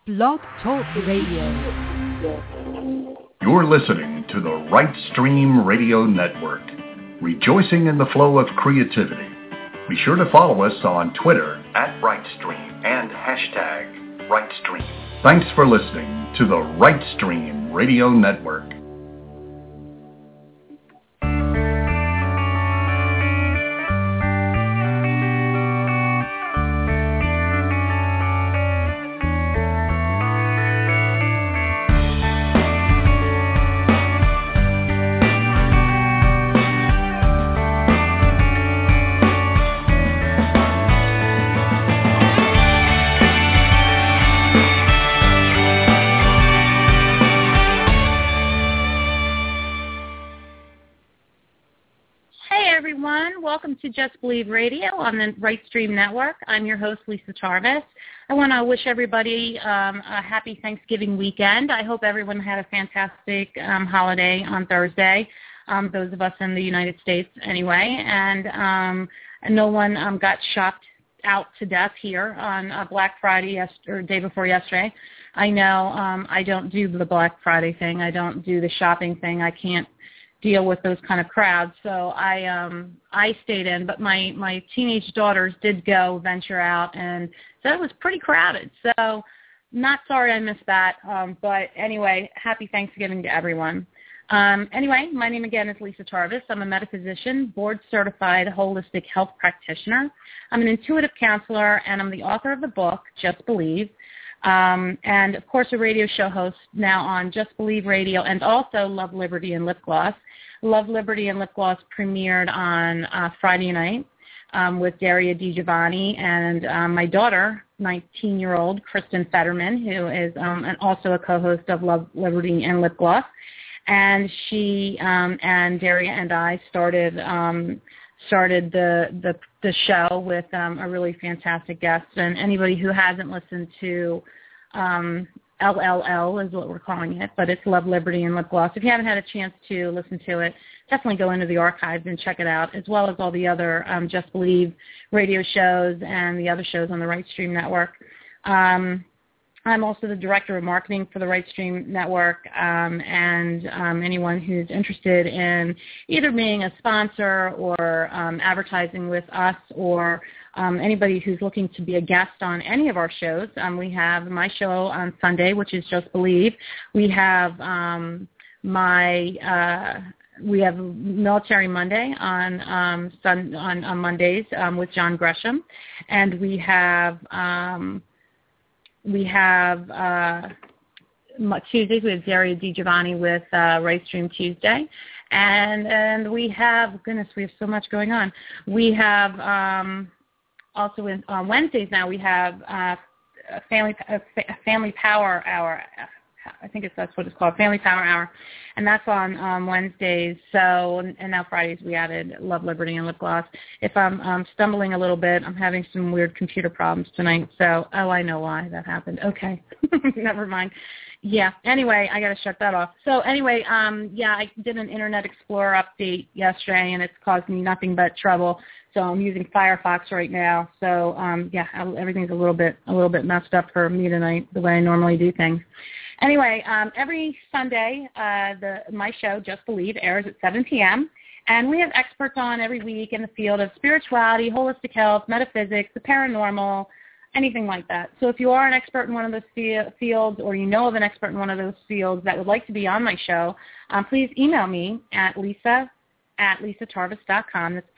Blog Talk Radio. You're listening to the Right Stream Radio Network, rejoicing in the flow of creativity. Be sure to follow us on Twitter @RightStream and #RightStream. Thanks for listening to the Right Stream Radio Network. Welcome to Just Believe Radio on the Right Stream Network. I'm your host, Lisa Tarvis. I want to wish everybody a happy Thanksgiving weekend. I hope everyone had a fantastic holiday on Thursday, those of us in the United States anyway, and no one got shopped out to death here on Black Friday or day before yesterday. I know I don't do the Black Friday thing. I don't do the shopping thing. I can't deal with those kind of crowds, so I stayed in, but my teenage daughters did go venture out, and so it was pretty crowded, so not sorry I missed that, but anyway, happy Thanksgiving to everyone. Anyway, my name again is Lisa Tarvis. I'm a metaphysician, board-certified holistic health practitioner. I'm an intuitive counselor, and I'm the author of the book, Just Believe, and, of course, a radio show host now on Just Believe Radio and also Love, Liberty, and Lip Gloss. Love, Liberty, and Lip Gloss premiered on Friday night with Daria DiGiovanni and my daughter, 19-year-old Kristen Fetterman, who is also a co-host of Love, Liberty, and Lip Gloss. And she and Daria and I started the show with a really fantastic guest. And anybody who hasn't listened to LLL is what we're calling it, but it's Love, Liberty, and Lip Gloss. If you haven't had a chance to listen to it, definitely go into the archives and check it out, as well as all the other Just Believe radio shows and the other shows on the Right Stream Network. I'm also the director of marketing for the Right Stream Network, and anyone who's interested in either being a sponsor or advertising with us, or anybody who's looking to be a guest on any of our shows. We have my show on Sunday, which is Just Believe. We have we have Military Monday on Mondays with John Gresham, and we have Tuesdays we have Daria DiGiovanni with Right Stream Tuesday, and we have, goodness, we have so much going on. We have also on Wednesdays now we have a Family Power Hour. I think that's what it's called, Family Power Hour, and that's on Wednesdays. So, and now Fridays we added Love, Liberty, and Lip Gloss. If I'm stumbling a little bit, I'm having some weird computer problems tonight. So, I know why that happened. Okay, never mind. Yeah. Anyway, I got to shut that off. So anyway, I did an Internet Explorer update yesterday, and it's caused me nothing but trouble. So I'm using Firefox right now. So everything's a little bit messed up for me tonight, the way I normally do things. Anyway, every Sunday, my show, Just Believe, airs at 7 p.m., and we have experts on every week in the field of spirituality, holistic health, metaphysics, the paranormal, anything like that. So if you are an expert in one of those fields, or you know of an expert in one of those fields that would like to be on my show, please email me at lisa@lisatarvis.com. That's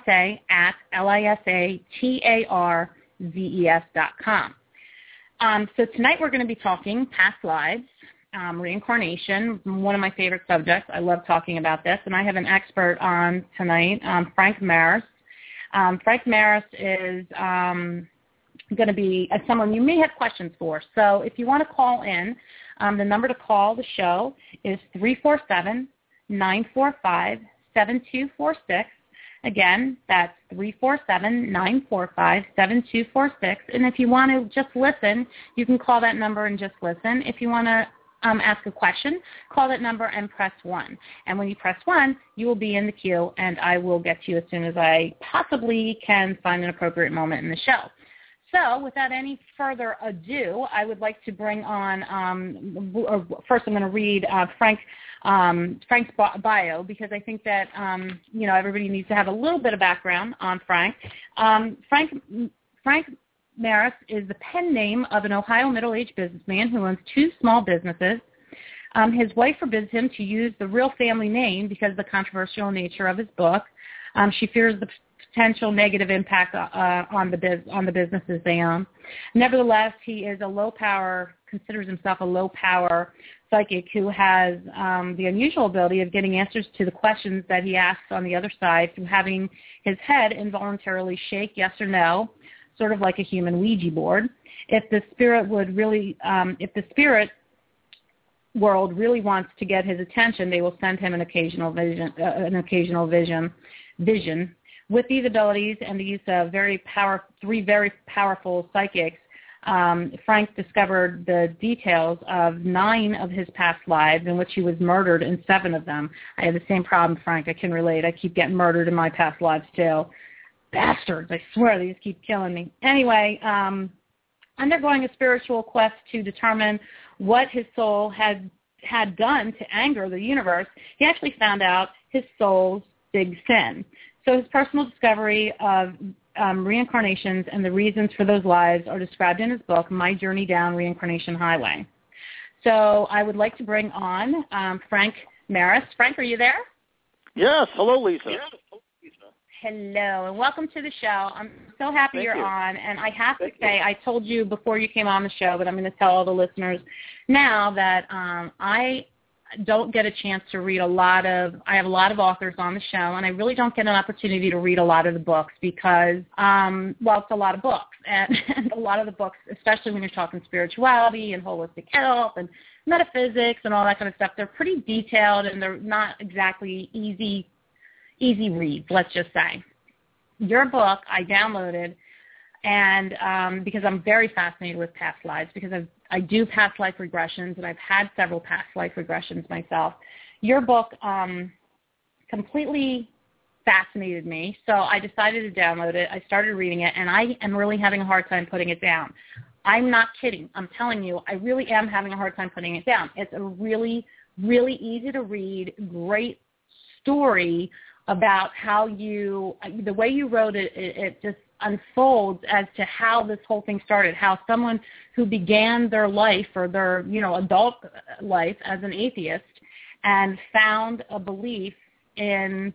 LISA@LISATARVES.com. So tonight we're going to be talking past lives, reincarnation, one of my favorite subjects. I love talking about this, and I have an expert on tonight, Frank Maris. Frank Maris is going to be someone you may have questions for. So if you want to call in, the number to call the show is 347-945-7246. Again, that's 347-945-7246. And if you want to just listen, you can call that number and just listen. If you want to ask a question, call that number and press 1. And when you press 1, you will be in the queue, and I will get to you as soon as I possibly can find an appropriate moment in the show. So without any further ado, I would like to bring on, first I'm going to read Frank's bio, because I think that, everybody needs to have a little bit of background on Frank. Frank Maris is the pen name of an Ohio middle-aged businessman who owns 2 small businesses. His wife forbids him to use the real family name because of the controversial nature of his book. She fears the potential negative impact on the businesses they own. Nevertheless, he is considers himself a low-power psychic who has the unusual ability of getting answers to the questions that he asks on the other side through having his head involuntarily shake yes or no, sort of like a human Ouija board. If the spirit world really wants to get his attention, they will send him an occasional vision. With these abilities and the use of 3 very powerful psychics, Frank discovered the details of 9 of his past lives in which he was murdered in 7 of them. I have the same problem, Frank. I can relate. I keep getting murdered in my past lives, too. Bastards, I swear, they just keep killing me. Anyway, undergoing a spiritual quest to determine what his soul had done to anger the universe, he actually found out his soul's big sin. So his personal discovery of reincarnations and the reasons for those lives are described in his book, My Journey Down Reincarnation Highway. So I would like to bring on Frank Maris. Frank, are you there? Yes. Hello, Lisa. Yes. Hello, and welcome to the show. I'm so happy you're on, and I have to say, I told you before you came on the show, but I'm going to tell all the listeners now that I don't get a chance to read I have a lot of authors on the show, and I really don't get an opportunity to read a lot of the books because, it's a lot of books, and a lot of the books, especially when you're talking spirituality and holistic health and metaphysics and all that kind of stuff, they're pretty detailed, and they're not exactly easy reads, let's just say. Your book I downloaded, and because I'm very fascinated with past lives, because I do past life regressions, and I've had several past life regressions myself. Your book completely fascinated me, so I decided to download it. I started reading it, and I am really having a hard time putting it down. I'm not kidding. I'm telling you, I really am having a hard time putting it down. It's a really, really easy to read, great story about how the way you wrote it, it just unfolds as to how this whole thing started, how someone who began their life or their, adult life as an atheist and found a belief in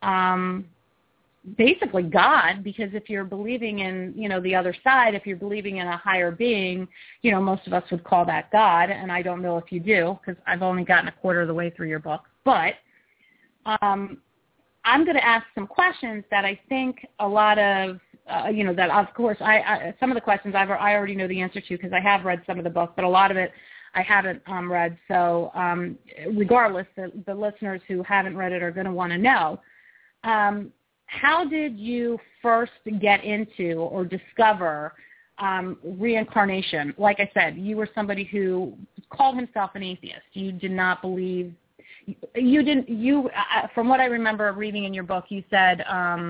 basically God, because if you're believing in, the other side, if you're believing in a higher being, most of us would call that God, and I don't know if you do because I've only gotten a quarter of the way through your book, but I'm going to ask some questions that I think a lot of, that of course, some of the questions I already know the answer to because I have read some of the book, but a lot of it I haven't read. So regardless, the listeners who haven't read it are going to want to know. How did you first get into or discover reincarnation? Like I said, you were somebody who called himself an atheist. You did not believe. From what I remember reading in your book, you said,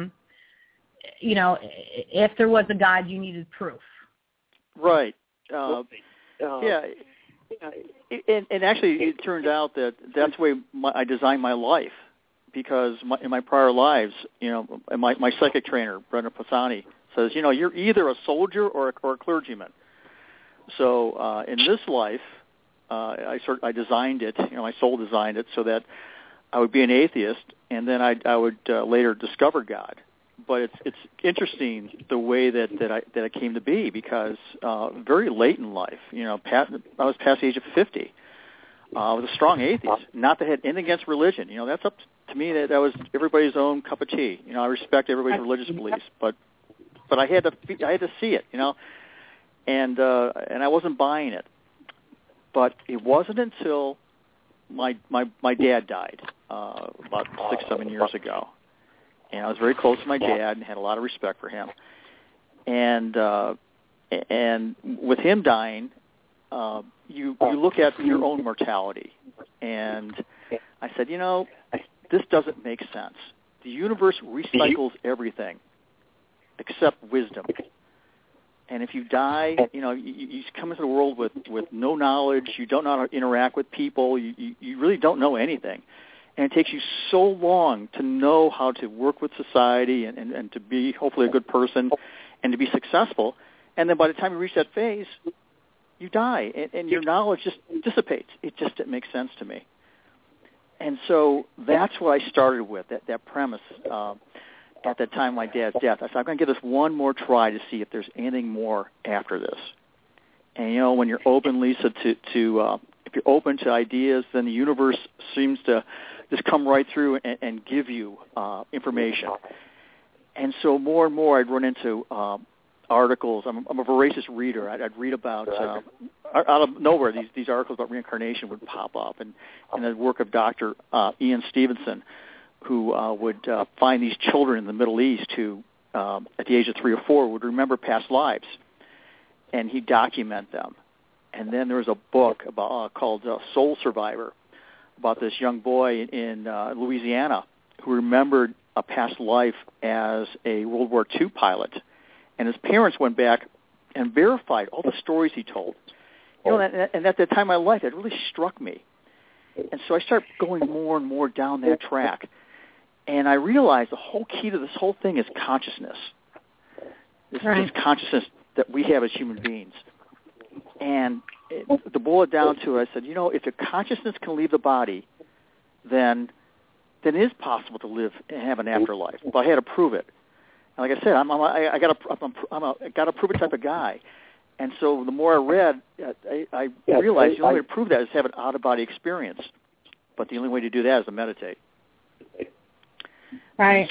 if there was a God, you needed proof. Right. Yeah. And actually, it turned out that's the way I designed my life, because in my prior lives, my psychic trainer, Brenda Pisani, says, you're either a soldier or a clergyman. So in this life, I designed it, my soul designed it so that I would be an atheist, and then I would later discover God. But it's interesting the way that I came to be, because very late in life, I was past the age of 50. I was a strong atheist, not that I had anything against religion. That's up to me. That was everybody's own cup of tea. I respect everybody's religious beliefs, but I had to see it, and I wasn't buying it. But it wasn't until my dad died about 6-7 years ago, and I was very close to my dad and had a lot of respect for him. And with him dying, you look at your own mortality, and I said, this doesn't make sense. The universe recycles everything except wisdom. And if you die, you come into the world with no knowledge. You don't know how to interact with people. You really don't know anything. And it takes you so long to know how to work with society and to be hopefully a good person and to be successful. And then by the time you reach that phase, you die, and your knowledge just dissipates. It just didn't make sense to me. And so that's what I started with, that premise at that time of my dad's death. I said, I'm going to give this one more try to see if there's anything more after this. And, when you're open, Lisa, if you're open to ideas, then the universe seems to just come right through and give you information. And so more and more I'd run into articles. I'm a voracious reader. I'd read about, out of nowhere, these articles about reincarnation would pop up. And the work of Dr. Ian Stevenson, who would find these children in the Middle East who, at the age of 3 or 4, would remember past lives. And he'd document them. And then there was a book called Soul Survivor, about this young boy in Louisiana who remembered a past life as a World War II pilot. And his parents went back and verified all the stories he told. And at that time in my life, it really struck me. And so I started going more and more down that track. And I realized the whole key to this whole thing is consciousness. This consciousness that we have as human beings. And to boil it down to it, I said, if your consciousness can leave the body, then it is possible to live and have an afterlife. But I had to prove it. And like I said, I'm a got to prove it type of guy. And so the more I read, I realized the only way to prove that is to have an out-of-body experience. But the only way to do that is to meditate. Right.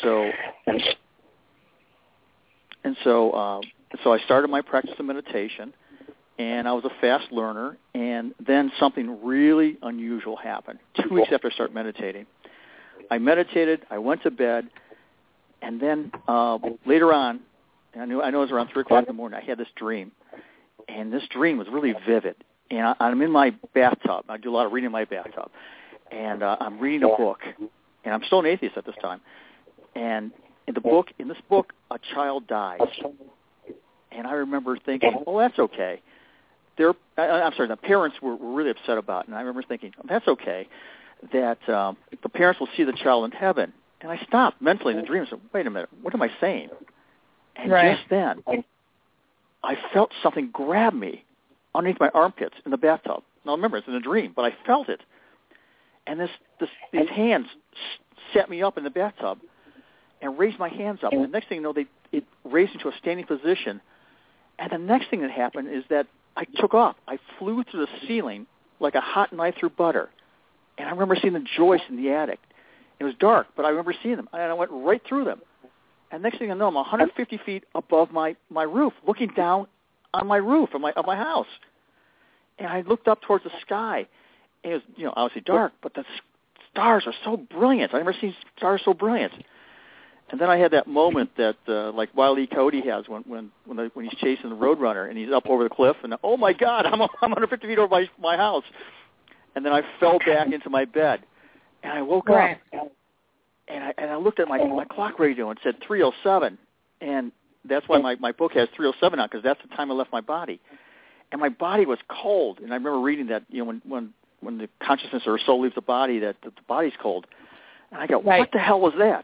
And so I started my practice of meditation. And I was a fast learner, and then something really unusual happened 2 weeks after I started meditating. I meditated, I went to bed, and then later on, I know it was around 3 o'clock in the morning, I had this dream. And this dream was really vivid. And I'm in my bathtub. I do a lot of reading in my bathtub. And I'm reading a book. And I'm still an atheist at this time. And in this book, a child dies. And I remember thinking, that's okay. The parents were really upset about it, and I remember thinking, that's okay, that the parents will see the child in heaven. And I stopped mentally in the dream and said, wait a minute, what am I saying? And just then, I felt something grab me underneath my armpits in the bathtub. Now remember, it's in a dream, but I felt it. And these hands set me up in the bathtub and raised my hands up. And the next thing you know, it raised me to a standing position. And the next thing that happened is that I took off. I flew through the ceiling like a hot knife through butter. And I remember seeing the joists in the attic. It was dark, but I remember seeing them. And I went right through them. And next thing I know, I'm 150 feet above my roof, looking down on my roof of my house. And I looked up towards the sky. And it was, obviously dark, but the stars are so brilliant. I've never seen stars so brilliant. And then I had that moment that, like Wile E. Coyote has when he's chasing the Roadrunner and he's up over the cliff, and oh my God, I'm 150 feet over my house. And then I fell back into my bed, and I woke up, and I looked at my clock radio and it said 3:07, and that's why my book has 3:07 on, because that's the time I left my body, and my body was cold. And I remember reading that when the consciousness or soul leaves the body, that the body's cold, and I go, what the hell was that?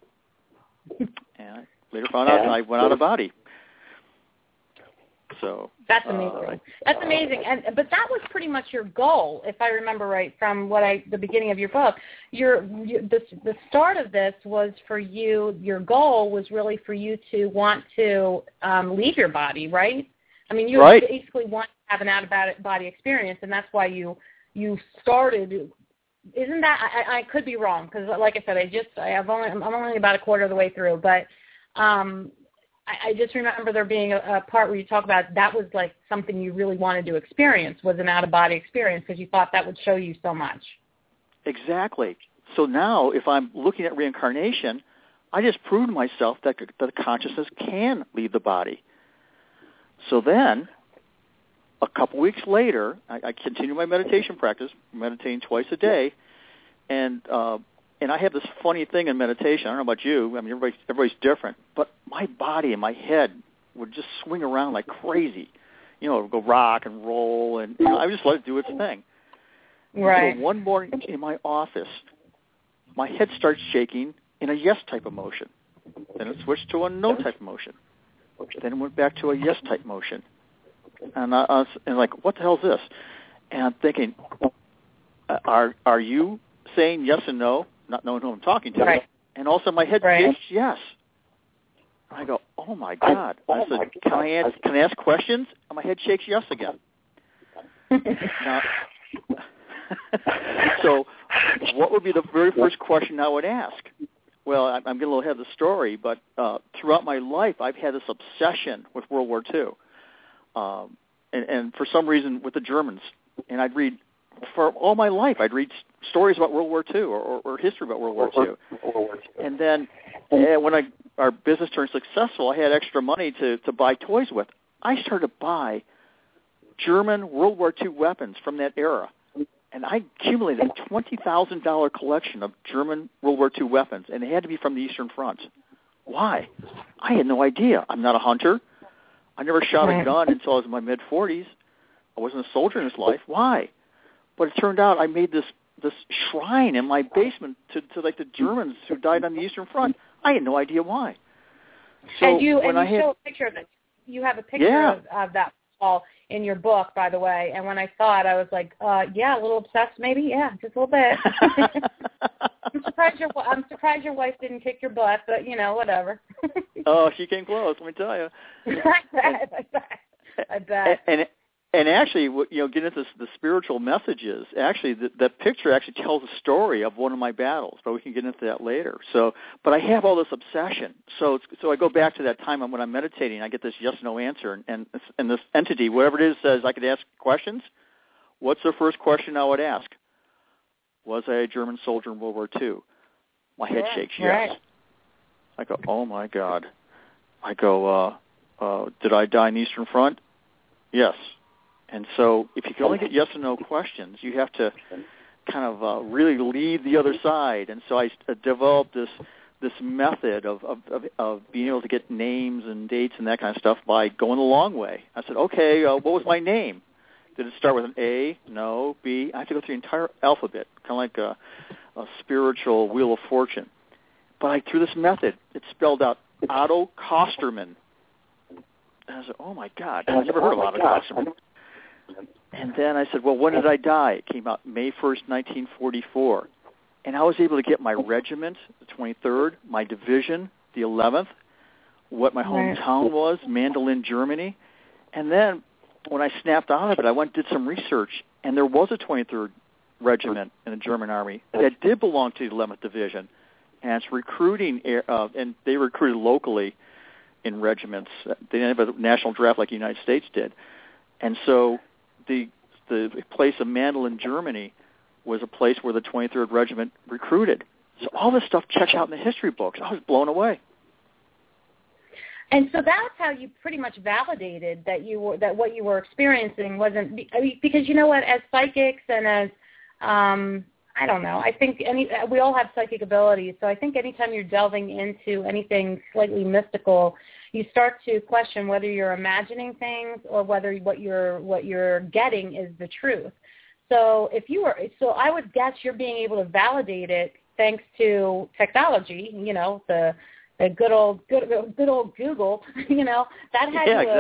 And I later found out I went out of body. So that's amazing. That's amazing. But that was pretty much your goal, if I remember right, from the beginning of your book. The start of this was for you. Your goal was really for you to want to leave your body, right? I mean, you basically want to have an out-of-body experience, and that's why you started. Isn't that? I could be wrong, because, like I said, I'm only about a quarter of the way through, but I just remember there being a part where you talk about that was like something you really wanted to experience, was an out-of-body experience, because you thought that would show you so much. Exactly. So now, if I'm looking at reincarnation, I just proved to myself that the consciousness can leave the body. So then, a couple weeks later, I continue my meditation practice, meditating twice a day, and I have this funny thing in meditation. I don't know about you. I mean, everybody's different, but my body and my head would just swing around like crazy. It would go rock and roll, and I just let it do its thing. Right. So one morning in my office, my head starts shaking in a yes type of motion. Then it switched to a no type of motion. Then it went back to a yes type motion. And I was like, what the hell is this? And I'm thinking, are you saying yes and no, not knowing who I'm talking to? Right. And also my head shakes yes. I go, oh my God. I said, can I ask questions? And my head shakes yes again. Now, so what would be the very first question I would ask? Well, I'm getting a little ahead of the story, but throughout my life, I've had this obsession with World War II. And for some reason with the Germans. And I'd read, for all my life, I'd read stories about World War II or history about World War II. And then when our business turned successful, I had extra money to buy toys with. I started to buy German World War II weapons from that era. And I accumulated a $20,000 collection of German World War II weapons, and they had to be from the Eastern Front. Why? I had no idea. I'm not a hunter. I never shot a gun until I was in my mid-40s. I wasn't a soldier in this life. Why? But it turned out I made this shrine in my basement to like the Germans who died on the Eastern Front. I had no idea why. So and you show a picture of it. You have a picture of that wall in your book, by the way. And when I saw it, I was like, yeah, a little obsessed, maybe. Yeah, just a little bit. I'm surprised your wife didn't kick your butt, but whatever. Oh, she came close. Let me tell you. I bet. And actually, getting into the spiritual messages, actually, that picture actually tells a story of one of my battles, but we can get into that later. So, but I have all this obsession. So I go back to that time when I'm meditating, I get this yes/no answer, and this entity, whatever it is, says I could ask questions. What's the first question I would ask? Was I a German soldier in World War II? My head shakes yes. Right. I go, oh my God. I go, did I die in the Eastern Front? Yes. And so if you can only get yes or no questions, you have to kind of really lead the other side. And so I developed this method of being able to get names and dates and that kind of stuff by going the long way. I said, okay, what was my name? Did it start with an A? No. B? I have to go through the entire alphabet, kind of like a spiritual wheel of fortune. But through this method, it spelled out Otto Kosterman. And I said, oh, my God, I've never heard of Otto Kosterman. And then I said, well, when did I die? It came out May 1st, 1944. And I was able to get my regiment, the 23rd, my division, the 11th, what my hometown was, Mandolin, Germany. And then when I snapped out of it, I went and did some research, and there was a 23rd Regiment in the German Army that did belong to the 11th Division. And it's recruiting, and they recruited locally in regiments. They didn't have a national draft like the United States did. And so the place of Mandolin, Germany, was a place where the 23rd Regiment recruited. So all this stuff checked out in the history books. I was blown away. And so that's how you pretty much validated that what you were experiencing wasn't because you know what, as psychics and as I don't know, I think we all have psychic abilities. So I think anytime you're delving into anything slightly mystical, you start to question whether you're imagining things or whether what you're getting is the truth. So I would guess you're being able to validate it thanks to technology. The good old Google. That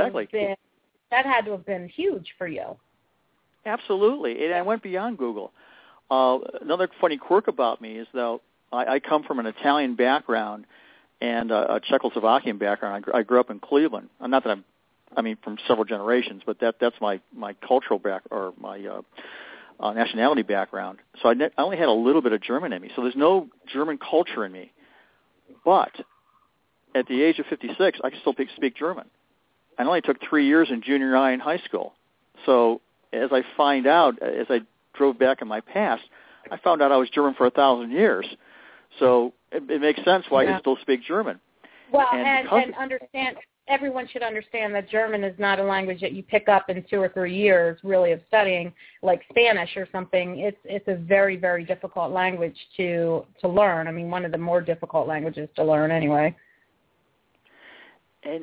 had to have been huge for you. Absolutely, and I went beyond Google. Another funny quirk about me is, though, I come from an Italian background and a Czechoslovakian background. I grew up in Cleveland. Not that from several generations, but that's my cultural or my nationality background. So I only had a little bit of German in me. So there's no German culture in me. But at the age of 56, I can still speak German. I only took 3 years in junior high and high school. So as I find out, as I drove back in my past, I found out I was German for 1,000 years. So it makes sense why I can still speak German. Well, and understand, everyone should understand that German is not a language that you pick up in 2 or 3 years, really, of studying, like Spanish or something. It's a very, very difficult language to learn. One of the more difficult languages to learn anyway. And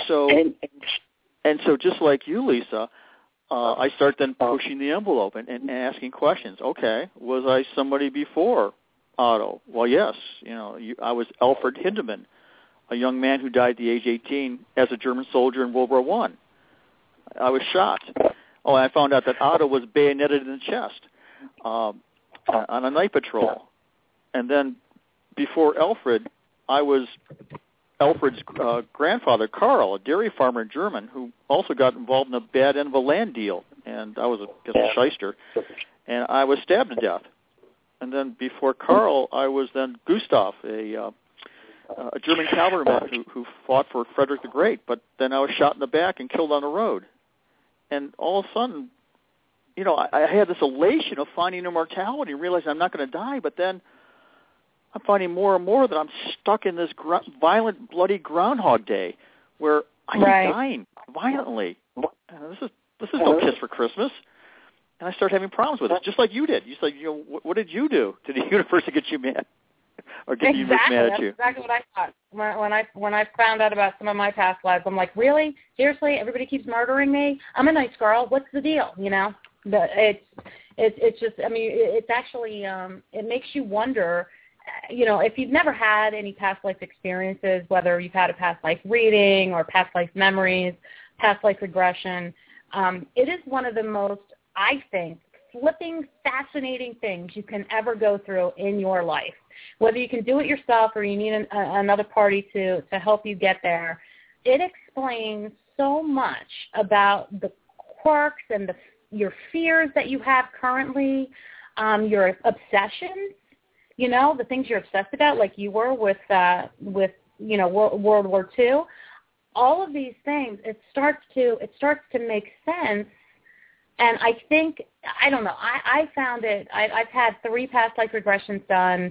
so just like you, Lisa, I start then pushing the envelope and asking questions. Okay, was I somebody before Otto? Well, yes. I was Alfred Hindemann, a young man who died at the age 18 as a German soldier in World War I was shot. Oh, I found out that Otto was bayoneted in the chest on a night patrol. And then before Alfred, I was Alfred's grandfather, Karl, a dairy farmer in Germany, who also got involved in a bad end of a land deal. And I was a shyster. And I was stabbed to death. And then before Karl, I was then Gustav, a German cavalryman who fought for Frederick the Great. But then I was shot in the back and killed on the road. And all of a sudden, I had this elation of finding immortality and realizing I'm not going to die. But then I'm finding more and more that I'm stuck in this violent, bloody Groundhog Day where I keep dying violently. And this is no kiss for Christmas. And I started having problems with it, just like you did. You said, what did you do to the universe to get you mad? Or get the universe mad at you? That's exactly what I thought. When I found out about some of my past lives, I'm like, really? Seriously? Everybody keeps murdering me? I'm a nice girl. What's the deal? It's just, I mean, it's actually, it makes you wonder, if you've never had any past life experiences, whether you've had a past life reading or past life memories, past life regression, it is one of the most, I think, flipping, fascinating things you can ever go through in your life. Whether you can do it yourself or you need another party to help you get there, it explains so much about the quirks and your fears that you have currently, your obsessions, the things you're obsessed about, like you were with World War II. All of these things, it starts to make sense. And I think, I don't know, I found it, I've had 3 past life regressions done,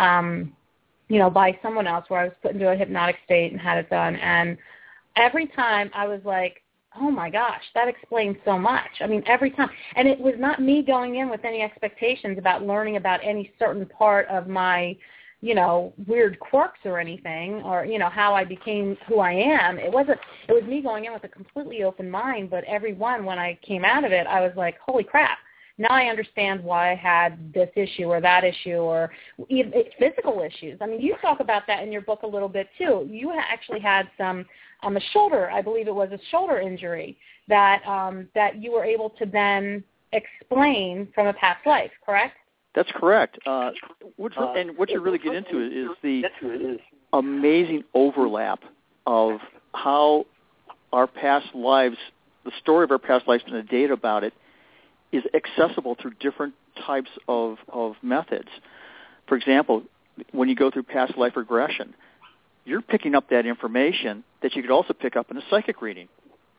by someone else where I was put into a hypnotic state and had it done. And every time I was like, oh my gosh, that explains so much. I mean, every time. And it was not me going in with any expectations about learning about any certain part of my, weird quirks or anything, or, how I became who I am. It was me going in with a completely open mind, but when I came out of it, I was like, holy crap. Now I understand why I had this issue or that issue or even physical issues. I mean, you talk about that in your book a little bit too. You actually had some, a shoulder, I believe it was a shoulder injury that you were able to then explain from a past life, correct? That's correct. And what you really get into is the amazing overlap of how our past lives, the story of our past lives and the data about it, is accessible through different types of methods. For example, when you go through past life regression, you're picking up that information that you could also pick up in a psychic reading.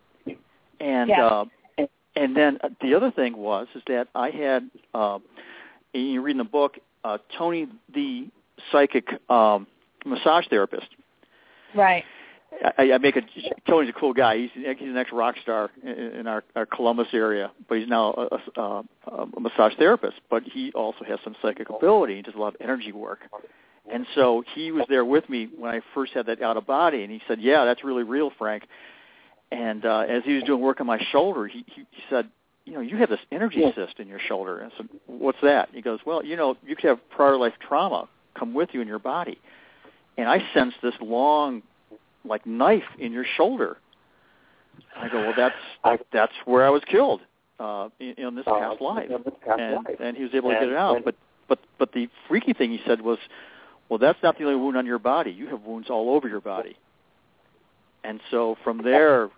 And and then the other thing is that I had, you read in the book, Tony the psychic massage therapist. Right. Tony's a cool guy. He's an ex-rock star in our Columbus area, but he's now a massage therapist. But he also has some psychic ability. He does a lot of energy work. And so he was there with me when I first had that out-of-body, and he said, yeah, that's really real, Frank. And as he was doing work on my shoulder, he said, you have this energy cyst in your shoulder. And I said, what's that? He goes, well, you could have prior life trauma come with you in your body. And I sensed this long, like, knife in your shoulder. And I go, well, that's where I was killed in this past life. And he was able to get it out. But the freaky thing he said was, well, that's not the only wound on your body. You have wounds all over your body. And so from there,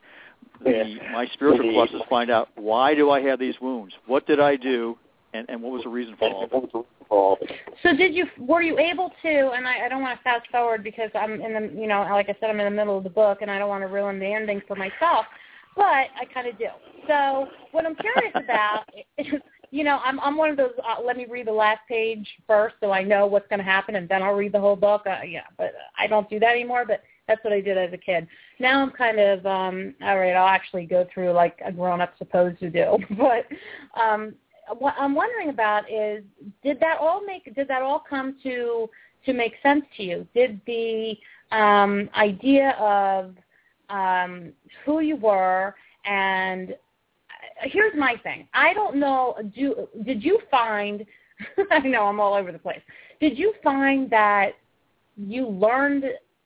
my spiritual quest is find out, why do I have these wounds? What did I do? And what was the reason for all of it? So were you able to, and I don't want to fast forward because I'm in the, like I said, I'm in the middle of the book and I don't want to ruin the ending for myself, but I kind of do. So what I'm curious about is, I'm one of those, let me read the last page first so I know what's going to happen and then I'll read the whole book. But I don't do that anymore, but that's what I did as a kid. Now I'm kind of, all right, I'll actually go through like a grown-up supposed to do. But what I'm wondering about is, did that all come to make sense to you? Did the idea of who you were. And here's my thing. I don't know, did you find, I know I'm all over the place, did you find that you learned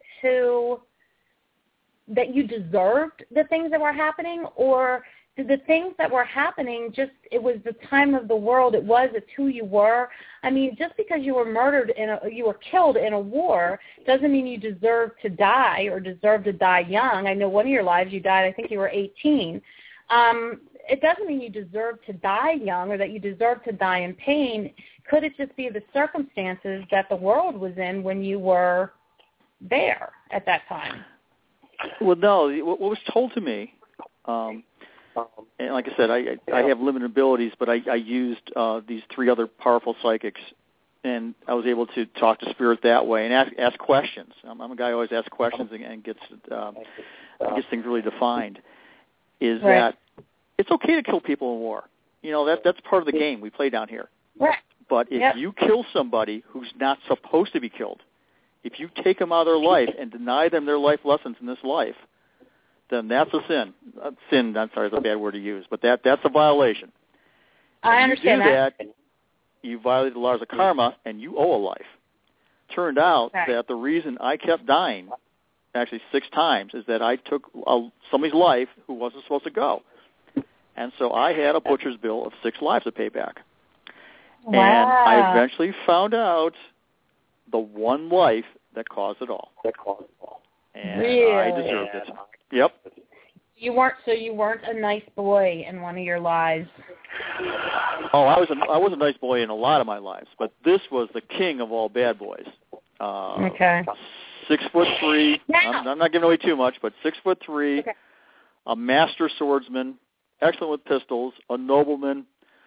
that you deserved the things that were happening, or did the things that were happening just, it was the time of the world, it's who you were? I mean, just because you were murdered, you were killed in a war, doesn't mean you deserve to die or deserve to die young. I know one of your lives you died, I think you were 18. It doesn't mean you deserve to die young or that you deserve to die in pain. Could it just be the circumstances that the world was in when you were there at that time? Well, no. What was told to me, and like I said, I have limited abilities, but I used these 3 other powerful psychics, and I was able to talk to spirit that way and ask questions. I'm a guy who always asks questions and gets things really defined. Is right. That it's okay to kill people in war. You know, that's part of the game we play down here. Right. But if you kill somebody who's not supposed to be killed, if you take them out of their life and deny them their life lessons in this life, then that's a sin. Sin, I'm sorry, is a bad word to use, but that's a violation. I understand that. You violated the laws of karma, and you owe a life. Turned out that the reason I kept dying, actually 6 times, is that I took somebody's life who wasn't supposed to go. And so I had a butcher's bill of 6 lives to pay back. Wow. And I eventually found out the one life that caused it all. And really? I deserved it. Yep. You weren't a nice boy in one of your lives. Oh, I was a nice boy in a lot of my lives, but this was the king of all bad boys. Okay. 6'3". I'm not giving away too much, but 6'3", okay. A master swordsman, excellent with pistols, a nobleman,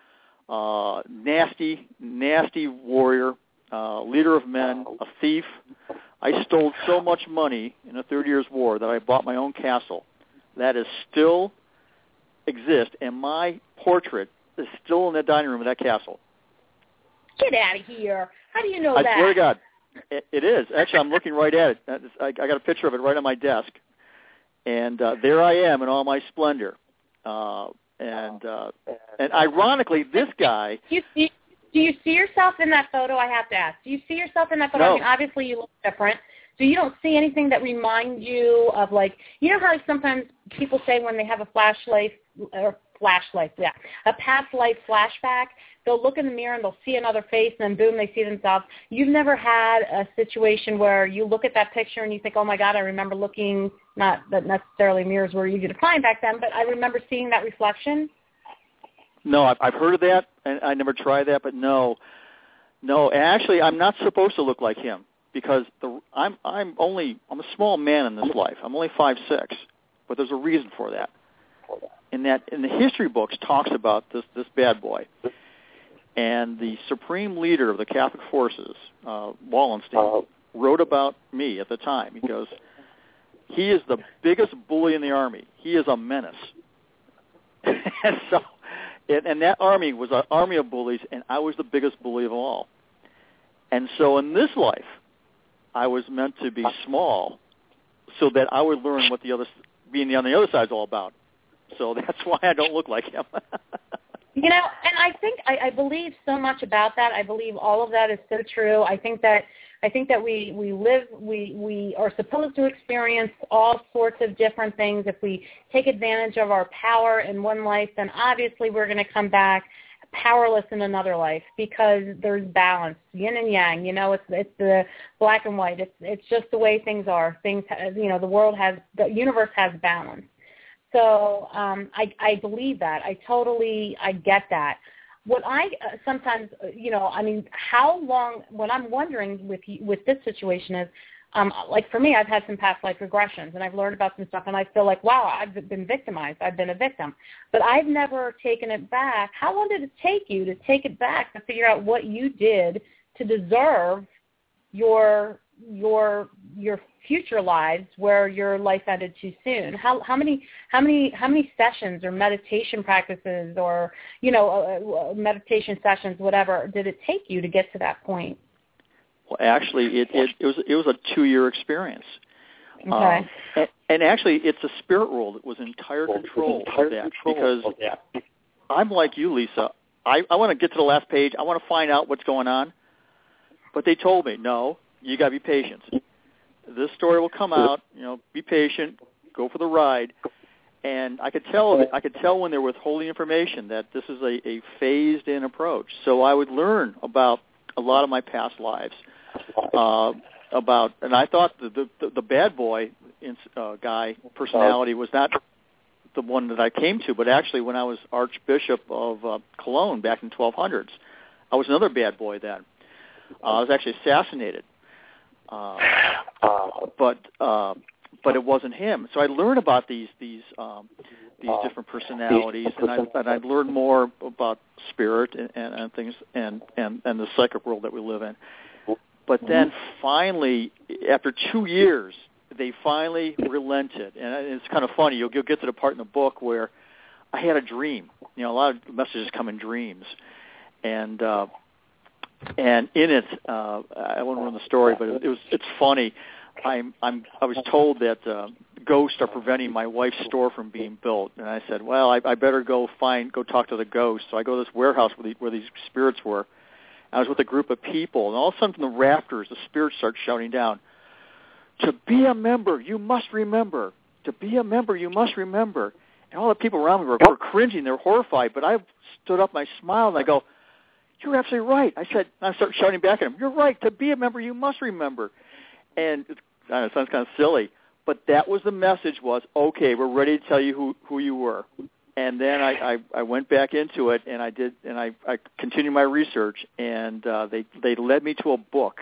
nasty warrior, leader of men, a thief. I stole so much money in the 30 Years' War that I bought my own castle. That is still exists, and my portrait is still in the dining room of that castle. Get out of here. How do you know that? I swear to God. It is. Actually, I'm looking right at it. I got a picture of it right on my desk. And there I am in all my splendor. And ironically, this guy... Do you see yourself in that photo? I have to ask. Do you see yourself in that photo? No. I mean, obviously you look different. So you don't see anything that reminds you of, like, you know how sometimes people say when they have a past life flashback, they'll look in the mirror and they'll see another face and then boom, they see themselves. You've never had a situation where you look at that picture and you think, oh my God, I remember looking, not that necessarily mirrors were easy to find back then, but I remember seeing that reflection? No, I've heard of that, and I never tried that, but no. Actually, I'm not supposed to look like him because I'm a small man in this life. I'm only 5'6", but there's a reason for that. In the history books talks about this bad boy, and the supreme leader of the Catholic forces, Wallenstein, wrote about me at the time. He goes, he is the biggest bully in the army. He is a menace. And so. And that army was an army of bullies, and I was the biggest bully of them all. And so in this life, I was meant to be small so that I would learn what being on the other side is all about. So that's why I don't look like him. You know, and I think I believe so much about that. I believe all of that is so true. I think that we are supposed to experience all sorts of different things. If we take advantage of our power in one life, then obviously we're going to come back powerless in another life because there's balance, yin and yang. You know, it's the black and white. It's just the way things are. Things, you know, the universe has balance. So I believe that. I get that. What I sometimes, you know, I mean, how long, what I'm wondering with this situation is, like for me, I've had some past life regressions, and I've learned about some stuff, and I feel like, wow, I've been victimized. I've been a victim. But I've never taken it back. How long did it take you to take it back to figure out what you did to deserve your future lives where your life ended too soon? How many sessions or meditation practices or, you know, meditation sessions, whatever, did it take you to get to that point? Well, actually, it was a 2-year experience. Okay. And actually, it's a spirit world that was in entire control of that, because I'm like you, Lisa. I want to get to the last page. I want to find out what's going on. But they told me, no, you got to be patient. This story will come out. Be patient. Go for the ride. And I could tell when they were withholding information that this is a phased-in approach. So I would learn about a lot of my past lives. And I thought the bad boy guy personality was not the one that I came to, but actually when I was Archbishop of Cologne back in 1200s, I was another bad boy then. I was actually assassinated, but it wasn't him. So I learned about these different personalities, and I learned more about spirit and things and the psychic world that we live in. But then finally, after 2 years, they finally relented. And it's kind of funny. You'll get to the part in the book where I had a dream. A lot of messages come in dreams. And in it, I won't ruin the story, but it's funny. I was told that ghosts are preventing my wife's store from being built. And I said, well, I better go talk to the ghosts. So I go to this warehouse where these spirits were. I was with a group of people, and all of a sudden from the rafters, the spirits start shouting down, "To be a member, you must remember. To be a member, you must remember." And all the people around me were cringing. They were horrified. But I stood up, and I smiled, and I go, "You're absolutely right." I started shouting back at them, "You're right. To be a member, you must remember." And it sounds kind of silly, but that was the message was, okay, we're ready to tell you who you were. And then I went back into it, and I continued my research, and they led me to a book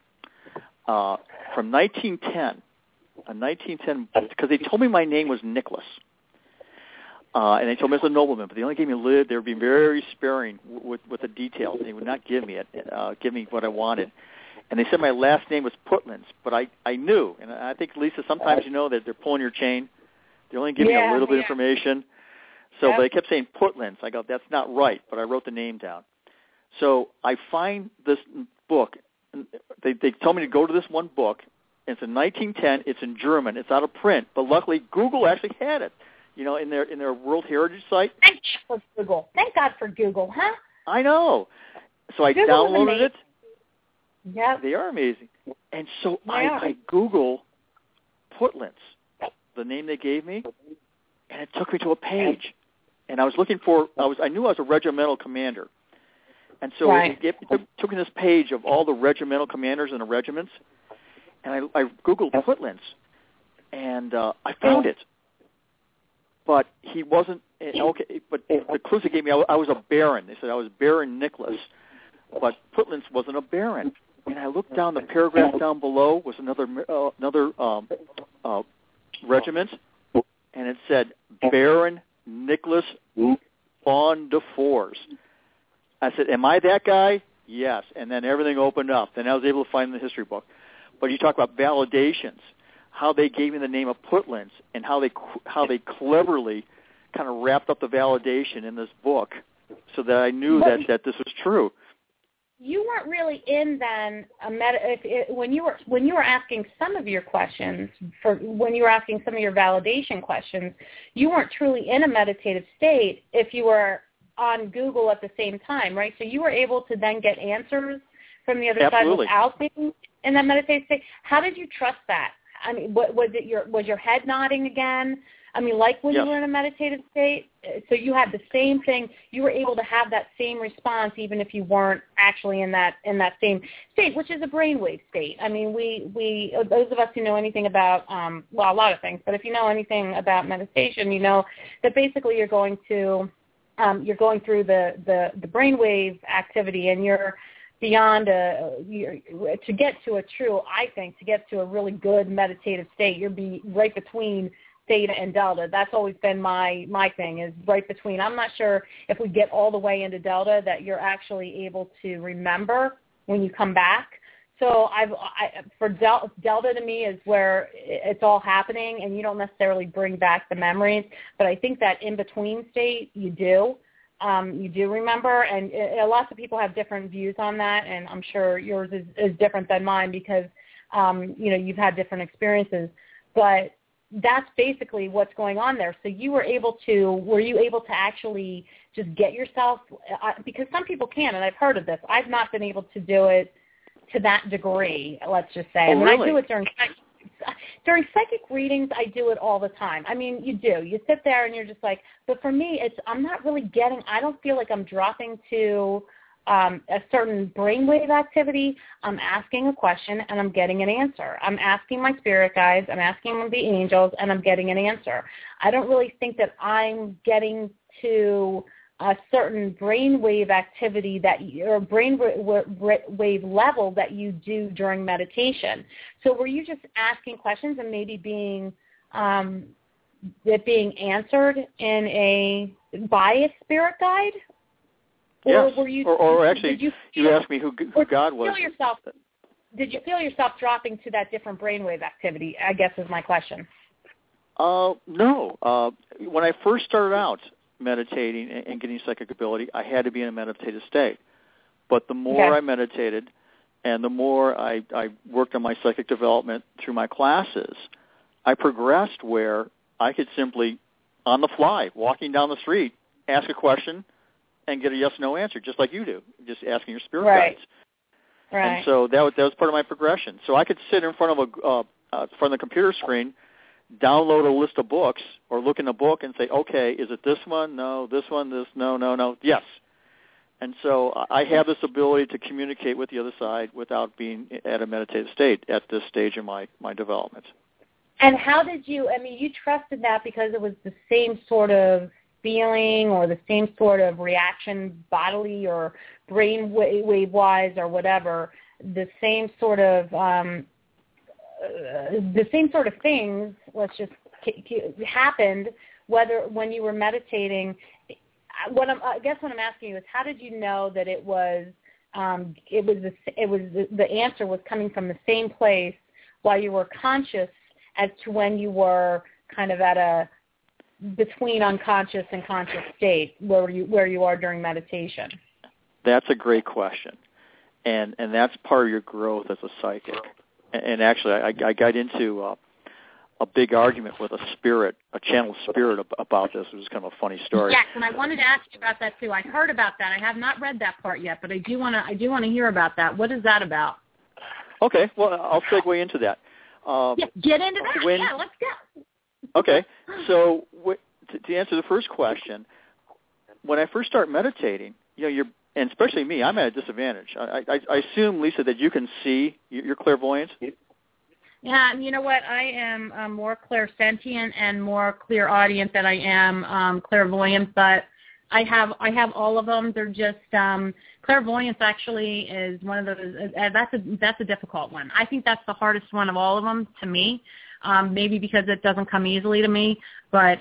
from 1910, because they told me my name was Nicholas, and they told me I was a nobleman, but they only gave me a lid. They were being very sparing with the details. They would not give me what I wanted. And they said my last name was Putlands, but I knew, and I think, Lisa, sometimes you know that they're pulling your chain. They're only giving you a little bit of information. So but they kept saying Putlands. I go, that's not right, but I wrote the name down. So I find this book. They told me to go to this one book. It's in 1910. It's in German. It's out of print, but luckily Google actually had it, in their World Heritage site. Thank God for Google. Thank God for Google, huh? I know. So I downloaded it. Yeah, they are amazing. And so I Google Putlands, the name they gave me, and it took me to a page. And I was looking I knew I was a regimental commander. And so it took me this page of all the regimental commanders in the regiments, and I Googled Putlands, and I found it. But he wasn't, okay, but the clues they gave me, I was a baron. They said I was Baron Nicholas, but Putlands wasn't a baron. And I looked down, the paragraph down below was another regiment, and it said Baron Nicholas von de Fors. I said, am I that guy? Yes. And then everything opened up. Then I was able to find the history book. But you talk about validations, how they gave me the name of Putlands, and how they cleverly kind of wrapped up the validation in this book so that I knew that this was true. You weren't really in then when you were asking some of your questions, when you were asking some of your validation questions, you weren't truly in a meditative state if you were on Google at the same time, right? So you were able to then get answers from the other side without being in that meditative state. How did you trust that? I mean, was your head nodding again? I mean, like when you were in a meditative state? So you had the same thing. You were able to have that same response even if you weren't actually in that same state, which is a brainwave state. I mean, we those of us who know anything about, a lot of things, but if you know anything about meditation, you know that basically you're going through the brainwave activity, and you're beyond to get to a really good meditative state, you're right between theta and delta. That's always been my thing, is right between. I'm not sure if we get all the way into delta that you're actually able to remember when you come back. So for delta to me is where it's all happening, and you don't necessarily bring back the memories, but I think that in between state you do. you do remember, and lots of people have different views on that, and I'm sure yours is different than mine because, you've had different experiences. But that's basically what's going on there. So were you able to actually just get yourself, because some people can, and I've heard of this. I've not been able to do it to that degree, let's just say. Really? I do it during psychic readings. I do it all the time. I mean, you do. You sit there and you're just like, but for me, I'm not really I don't feel like I'm dropping to a certain brainwave activity. I'm asking a question and I'm getting an answer. I'm asking my spirit guides, I'm asking the angels, and I'm getting an answer. I don't really think that I'm getting to a certain brainwave activity or brainwave level that you do during meditation. So were you just asking questions and maybe being answered by a spirit guide? Yes. Or were you? Or actually, you asked me who God was. Did you feel yourself dropping to that different brainwave activity? I guess is my question. No. When I first started out meditating and getting psychic ability, I had to be in a meditative state. But the more I meditated and the more I worked on my psychic development through my classes, I progressed where I could simply, on the fly, walking down the street, ask a question and get a yes/no answer, just like you do, just asking your spirit guides. Right. And so that was part of my progression. So I could sit in front of the computer screen, download a list of books, or look in a book and say, okay, is it this one? No. This one? This? No. Yes. And so I have this ability to communicate with the other side without being at a meditative state at this stage in my development. And how did you trusted that because it was the same sort of feeling or the same sort of reaction bodily or brain wave-wise or whatever, the same sort of things, let's just happened when you were meditating. I guess what I'm asking you is, how did you know that the answer was coming from the same place while you were conscious as to when you were kind of at a between unconscious and conscious state where you are during meditation? That's a great question, and that's part of your growth as a psychic. And actually, I got into a big argument with a channel spirit about this. It was kind of a funny story. Yes, and I wanted to ask you about that too. I heard about that. I have not read that part yet, but I do want to hear about that. What is that about? Okay, well, I'll segue into that. Get into that. Let's go. Okay, so to answer the first question, when I first start meditating, and especially me, I'm at a disadvantage. I assume, Lisa, that you can see your clairvoyance. Yeah, and you know what? I am more clairsentient and more clairaudient than I am clairvoyant, but I have all of them. They're just clairvoyance actually is one of those. That's a difficult one. I think that's the hardest one of all of them to me. Maybe because it doesn't come easily to me, but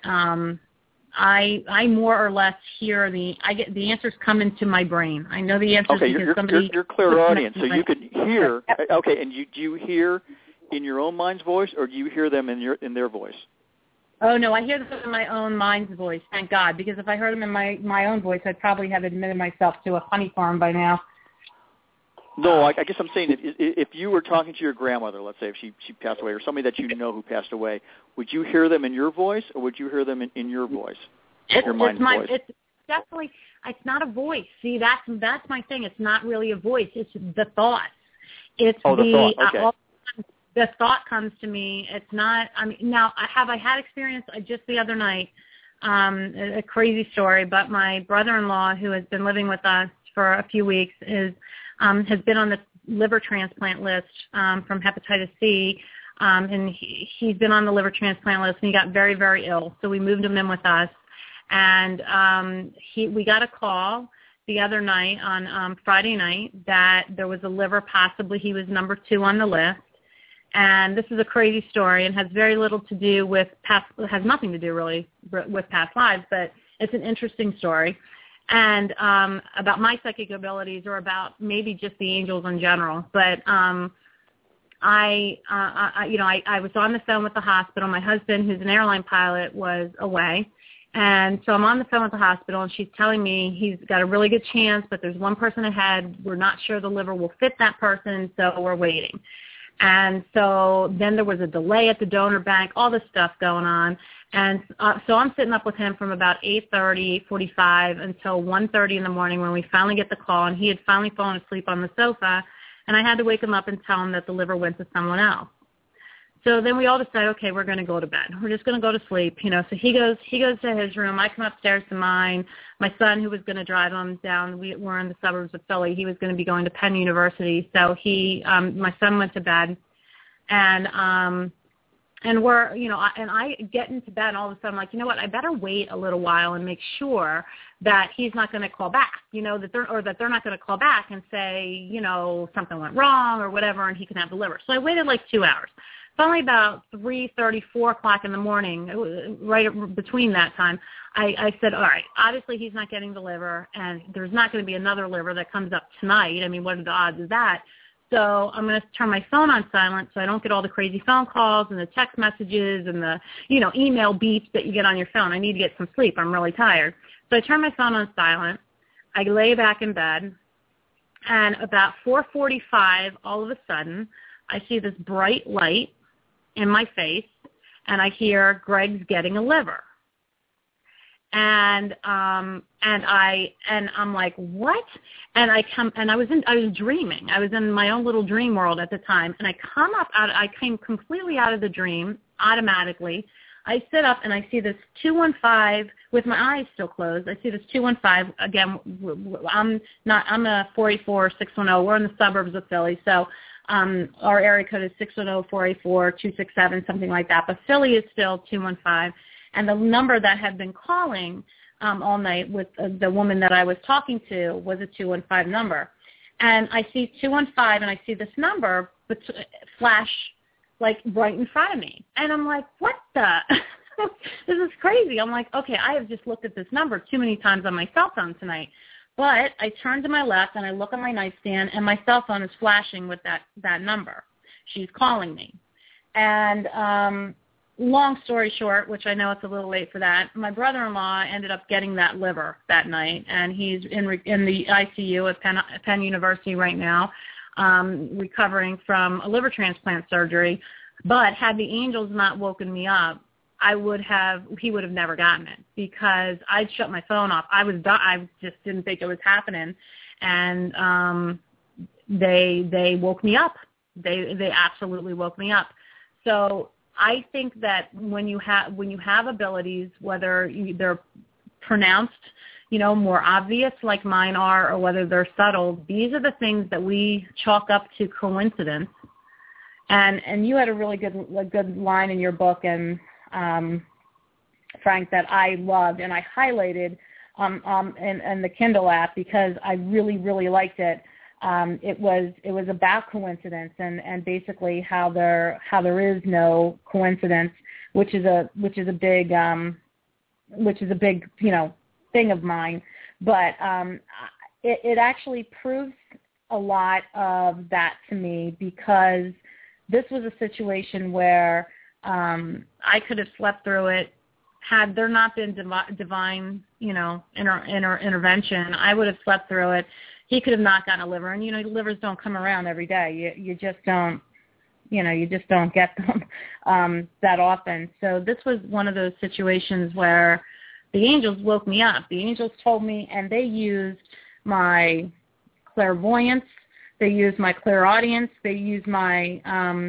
I more or less hear the answers come into my brain. I know the answers because you're clairaudient, so you can hear. Okay, and do you hear in your own mind's voice, or do you hear them in their voice? Oh no, I hear them in my own mind's voice. Thank God, because if I heard them in my own voice, I'd probably have admitted myself to a funny farm by now. No, I guess I'm saying that if you were talking to your grandmother, let's say if she passed away, or somebody that you know who passed away, would you hear them in your voice, or would you hear them in your voice, your mind's voice? It's definitely, it's not a voice. See, that's my thing. It's not really a voice. It's the thoughts. It's the thought. Okay. The thought comes to me. It's not. Now I had experience just the other night, a crazy story. But my brother-in-law, who has been living with us for a few weeks, has been on the liver transplant list from hepatitis C, and he's been on the liver transplant list, and he got very, very ill. So we moved him in with us, and we got a call the other night on Friday night that there was a liver, possibly he was number 2 on the list. And this is a crazy story and has very little to do with has nothing to do really with past lives, but it's an interesting story. And about my psychic abilities, or about maybe just the angels in general. But I was on the phone with the hospital. My husband, who's an airline pilot, was away, And so I'm on the phone with the hospital, and she's telling me he's got a really good chance, but there's one person ahead. We're not sure the liver will fit that person, so we're waiting. And so then there was a delay at the donor bank, all this stuff going on. And so I'm sitting up with him from about 8:30, 8:45 until 1:30 in the morning when we finally get the call, and he had finally fallen asleep on the sofa, and I had to wake him up and tell him that the liver went to someone else. So then we all decide, okay, we're going to go to bed. We're just going to go to sleep, you know. So he goes to his room. I come upstairs to mine. My son, who was going to drive him down, we're in the suburbs of Philly. He was going to be going to Penn University. So my son went to bed, and we're, you know, and I get into bed, and all of a sudden I'm like, you know what, I better wait a little while and make sure that he's not going to call back, you know, that they're not going to call back and say, you know, something went wrong or whatever, and he can have the liver. So I waited like 2 hours. Finally, about 3:30, 4 o'clock in the morning, right between that time, I said, all right, obviously he's not getting the liver, and there's not going to be another liver that comes up tonight. I mean, what are the odds of that? So I'm going to turn my phone on silent so I don't get all the crazy phone calls and the text messages and the, you know, email beeps that you get on your phone. I need to get some sleep. I'm really tired. So I turn my phone on silent. I lay back in bed, and about 4:45, all of a sudden, I see this bright light in my face, and I hear, Greg's getting a liver. And I'm like, what? And I was dreaming. I was in my own little dream world at the time, and I came completely out of the dream automatically. I sit up and I see this 215 with my eyes still closed. I see this 215 again. I'm a 484-610. We're in the suburbs of Philly, so our area code is 610-484-267, something like that. But Philly is still 215. And the number that had been calling all night with the woman that I was talking to was a 215 number. And I see 215, and I see this number flash like right in front of me. And I'm like, what the? This is crazy. I'm like, okay, I have just looked at this number too many times on my cell phone tonight. But I turn to my left, and I look on my nightstand, and my cell phone is flashing with that number. She's calling me. And long story short, which I know it's a little late for that, my brother-in-law ended up getting that liver that night, and he's in the ICU at Penn University right now, recovering from a liver transplant surgery. But had the angels not woken me up, he would have never gotten it, because I'd shut my phone off. I just didn't think it was happening, and they woke me up. They absolutely woke me up. So I think that when you have abilities, whether they're pronounced, you know, more obvious like mine are, or whether they're subtle, these are the things that we chalk up to coincidence. And you had a really good line in your book, and Frank, that I loved, and I highlighted in the Kindle app because I really, really liked it. It was about coincidence and basically how there is no coincidence, which is a big you know thing of mine. But it actually proves a lot of that to me, because this was a situation where I could have slept through it. Had there not been divine, you know, intervention, I would have slept through it. He could have not gotten a liver, and you know, livers don't come around every day. You just don't, you know, you just don't get them that often. So this was one of those situations where the angels woke me up. The angels told me, and they used my clairvoyance, they used my clairaudience, they used my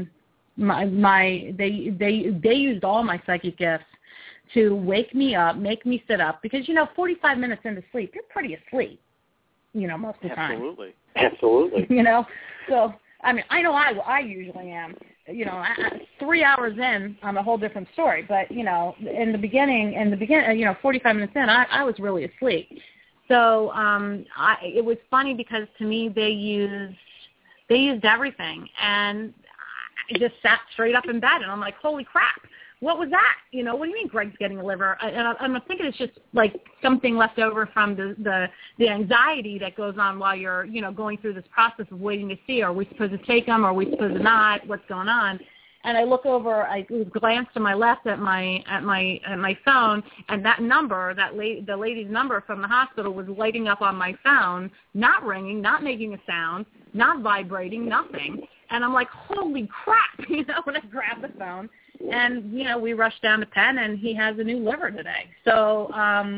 they used all my psychic gifts to wake me up, make me sit up, because, you know, 45 minutes into sleep, you're pretty asleep, you know, most of the time. Absolutely. You know, so, I mean, I know I usually am. You know, 3 hours in, I'm a whole different story. But, you know, in the beginning, you know, 45 minutes in, I was really asleep. So it was funny because to me they used everything, and I just sat straight up in bed, and I'm like, holy crap. What was that? You know, what do you mean Greg's getting a liver? And I'm thinking it's just like something left over from the anxiety that goes on while you're, you know, going through this process of waiting to see, are we supposed to take them? Are we supposed to not? What's going on? and I look over, I glance to my left at my phone, and that number, the lady's number from the hospital was lighting up on my phone, not ringing, not making a sound, not vibrating, nothing. And I'm like, holy crap, when I grab the phone. And, we rushed down to Penn, and he has a new liver today. So,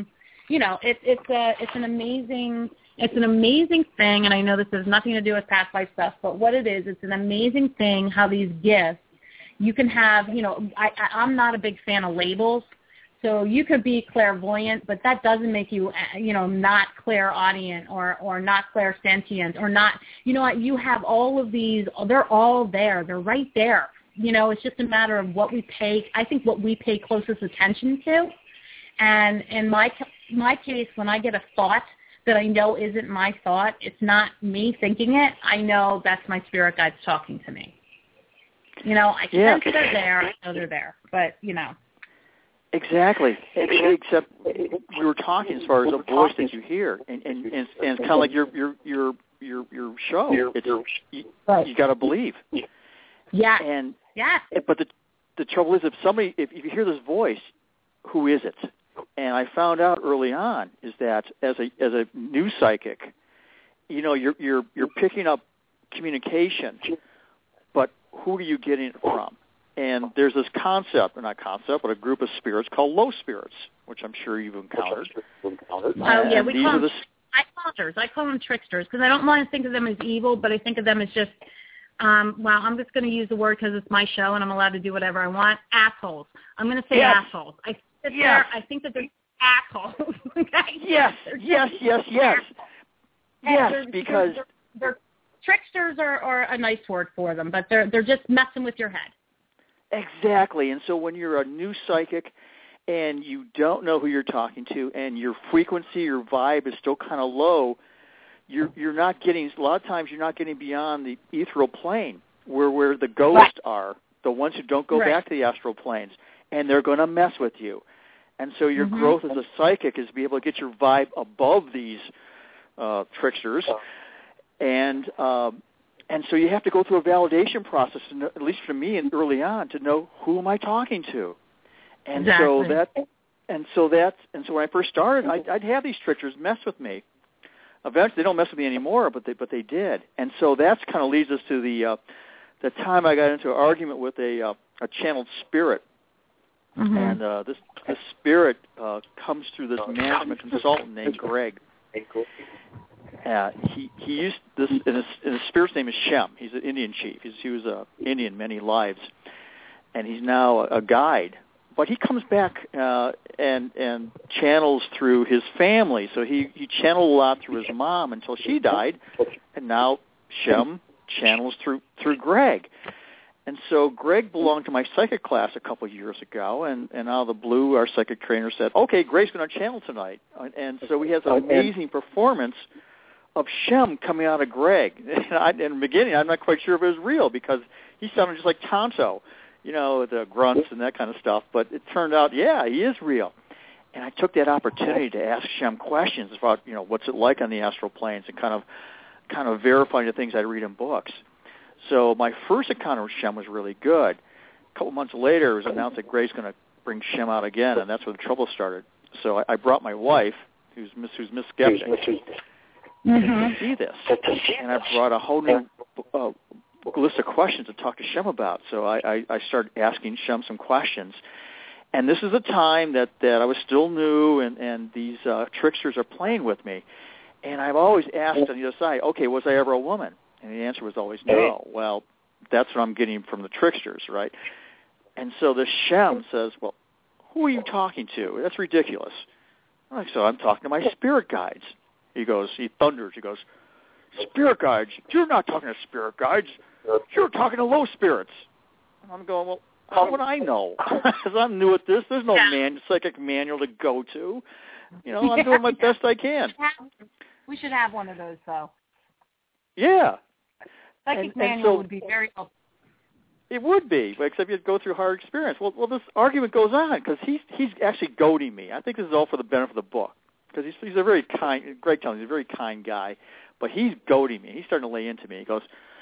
it's an amazing thing, and I know this has nothing to do with past life stuff, but what it is, it's an amazing thing how these gifts, you can have, I'm not a big fan of labels, so you could be clairvoyant, but that doesn't make you, not clairaudient or not clairsentient or not, you have all of these, they're all there, they're right there. It's just a matter of what we pay closest attention to. And in my case, when I get a thought that I know isn't my thought, it's not me thinking it, I know that's my spirit guides talking to me. I sense they're there, I know they're there, but, Exactly. Except we were talking as far as a voice that you hear, and it's kind of like your show. You got to believe. Yeah. But the trouble is, if you hear this voice, who is it? And I found out early on is that as a new psychic, you're picking up communication, but who are you getting it from? And there's this concept, or not concept, but a group of spirits called low spirits, which I'm sure you've encountered. Oh, yeah, I call them tricksters, because I don't want to think of them as evil, but I think of them as just, I'm just going to use the word because it's my show and I'm allowed to do whatever I want, assholes. I'm going to say assholes. I think that they're assholes. Okay? Yes, because they're tricksters are a nice word for them, but they're just messing with your head. Exactly. And so when you're a new psychic and you don't know who you're talking to and your frequency, your vibe is still kind of low, you're not getting, a lot of times you're not getting beyond the ethereal plane where the ghosts are, the ones who don't go back to the astral planes, and they're going to mess with you. And so your growth as a psychic is to be able to get your vibe above these tricksters. And so you have to go through a validation process, at least for me and early on, to know who am I talking to. And exactly. so when I first started, I'd have these tricksters mess with me. Eventually, they don't mess with me anymore, but they did. And so that's kind of leads us to the time I got into an argument with a channeled spirit. And this spirit comes through this management consultant named Greg. He used this, and his spirit's name is Shem. He's an Indian chief. He was an Indian many lives, and he's now a guide. But he comes back and channels through his family. So he channeled a lot through his mom until she died, and now Shem channels through Greg. And so Greg belonged to my psychic class a couple of years ago, and out of the blue, our psychic trainer said, okay, Greg's going to channel tonight. And so he has an amazing performance of Shem coming out of Greg. And in the beginning, I'm not quite sure if it was real because he sounded just like Tonto, the grunts and that kind of stuff. But it turned out, he is real. And I took that opportunity to ask Shem questions about, what's it like on the astral planes and kind of verifying the things I read in books. So my first encounter with Shem was really good. A couple months later, it was announced that Greg's going to bring Shem out again, and that's where the trouble started. So I brought my wife, who's Miss Skeptic, to see this. And I brought a whole new list of questions to talk to Shem about. So I started asking Shem some questions. And this is a time that I was still new, and these tricksters are playing with me. And I've always asked on the other side, okay, was I ever a woman? And the answer was always no. Well, that's what I'm getting from the tricksters, right? And so the Shem says, well, who are you talking to? That's ridiculous. So I'm talking to my spirit guides. He thunders. He goes, spirit guides? You're not talking to spirit guides. You're talking to low spirits. And I'm going, well, how would I know? Because I'm new at this. There's no psychic manual to go to. I'm doing my best I can. We should have one of those, though. Yeah. Psychic manual would be very helpful. It would be, but except you'd go through hard experience. Well, this argument goes on because he's actually goading me. I think this is all for the benefit of the book because he's a very kind. Greg tells me he's a very kind guy, but he's goading me. He's starting to lay into me. He goes,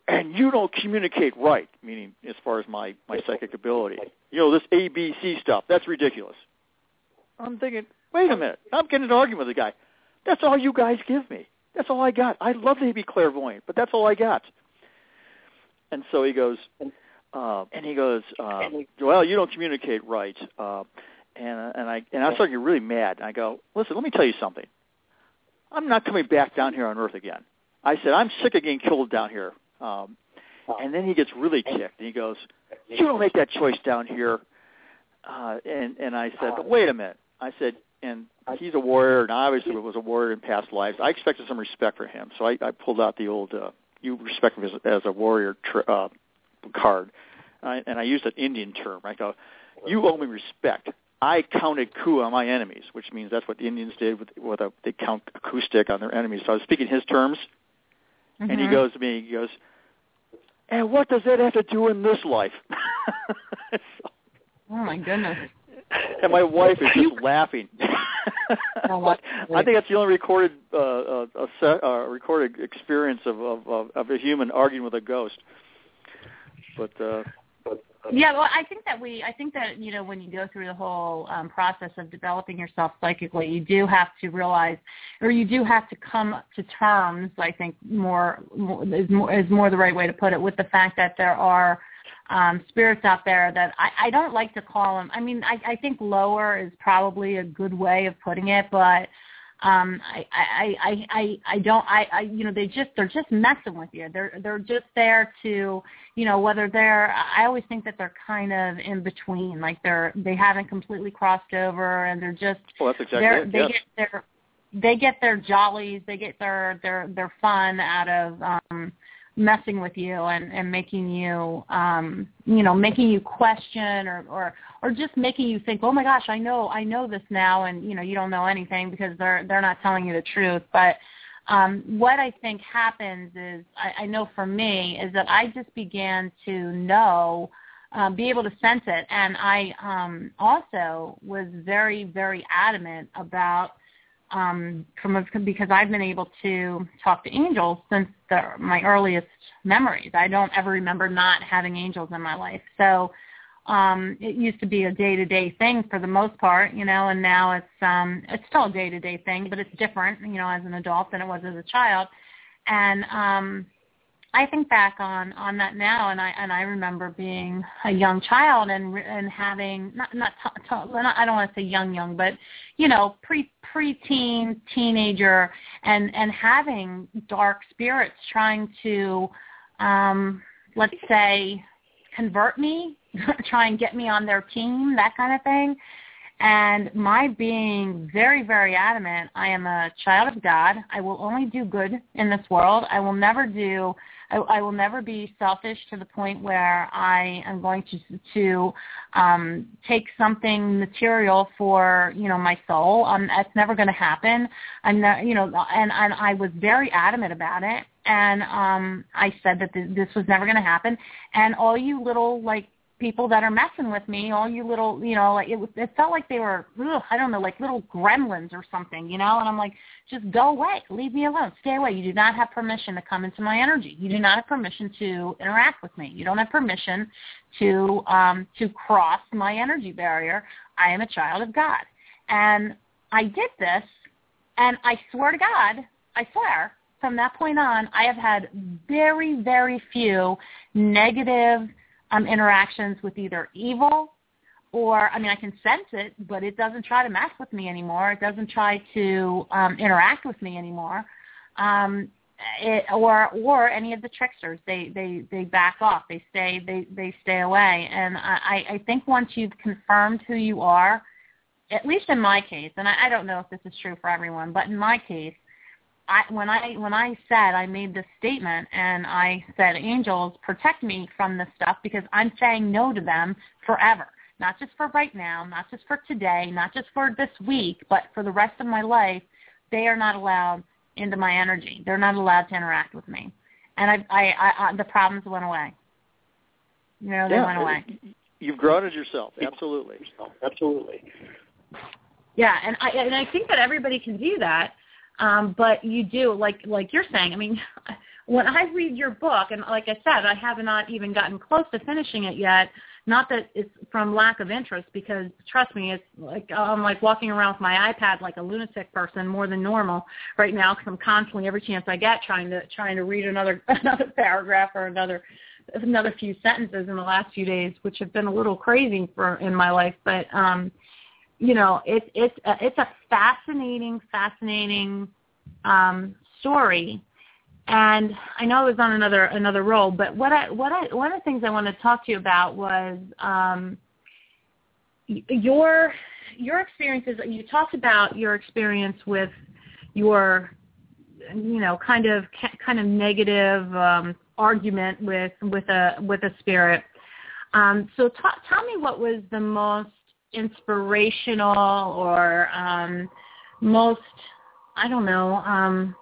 and you don't communicate right, meaning as far as my psychic ability. This ABC stuff, that's ridiculous. I'm thinking, wait a minute, I'm getting an argument with the guy. That's all you guys give me. That's all I got. I'd love to be clairvoyant, but that's all I got. And so he goes, well, you don't communicate right. And I started getting really mad. And I go, listen, let me tell you something. I'm not coming back down here on Earth again. I said, I'm sick of getting killed down here. And then he gets really kicked. And he goes, you don't make that choice down here. And I said, but wait a minute. I said, and he's a warrior, and I obviously was a warrior in past lives. I expected some respect for him. So I pulled out the old, you respect me as a warrior card. And I used an Indian term. I go, you owe me respect. I counted coup on my enemies, which means that's what the Indians did they count a coup stick on their enemies. So I was speaking his terms, and he goes to me, and what does that have to do in this life? Oh, my goodness. And my wife is just laughing. I think that's the only recorded experience of a human arguing with a ghost. But yeah, well, I think that when you go through the whole process of developing yourself psychically, you do have to realize, or you do have to come to terms. I think more is the right way to put it, with the fact that there are spirits out there that I don't like to call them. I mean, I think lower is probably a good way of putting it, but they're just messing with you. They're just there to, whether I always think that they're kind of in between, like they haven't completely crossed over, and they're just, that's exactly it. They get their jollies, they get their fun out of messing with you and making you making you question or just making you think, oh my gosh, I know this now, and you don't know anything because they're not telling you the truth. But what I think happens is, I know for me, is that I just began to know, be able to sense it, and I also was very, very adamant about because I've been able to talk to angels since my earliest memories. I don't ever remember not having angels in my life. So it used to be a day-to-day thing for the most part, and now it's still a day-to-day thing, but it's different, as an adult than it was as a child. And I think back on that now, and I remember being a young child and having I don't want to say young, but preteen, teenager, and having dark spirits trying to, let's say, convert me, try and get me on their team, that kind of thing. And my being very, very adamant, I am a child of God. I will only do good in this world. I will never be selfish to the point where I am going to take something material for, my soul. That's never going to happen. And I was very adamant about it. And I said that this was never going to happen. And all you little, people that are messing with me, all you little, it felt like they were, I don't know, like little gremlins or something, and I'm like, just go away, leave me alone, stay away. You do not have permission to come into my energy. You do not have permission to interact with me. You don't have permission to cross my energy barrier. I am a child of God. And I did this, and I swear to God, from that point on, I have had very, very few negative interactions with either evil or, I can sense it, but it doesn't try to mess with me anymore. It doesn't try to interact with me anymore. Or any of the tricksters. They back off. They stay away. And I think once you've confirmed who you are, at least in my case, and I don't know if this is true for everyone, but in my case, when I made this statement and I said, angels, protect me from this stuff because I'm saying no to them forever, not just for right now, not just for today, not just for this week, but for the rest of my life. They are not allowed into my energy. They're not allowed to interact with me. And the problems went away. They went away. You've grounded yourself. Absolutely. Yeah, and I think that everybody can do that. But you do, like you're saying, I mean, when I read your book, and like I said, I have not even gotten close to finishing it yet, not that it's from lack of interest, because trust me, it's like I'm like walking around with my iPad like a lunatic person, more than normal right now, because I'm constantly, every chance I get, trying to read another paragraph or another few sentences in the last few days, which have been a little crazy in my life. But it's a fascinating story. And I know it was on another role, but one of the things I wanted to talk to you about was your experiences. You talked about your experience with your, kind of negative argument with a spirit. So tell me what was the most inspirational or most, I don't know,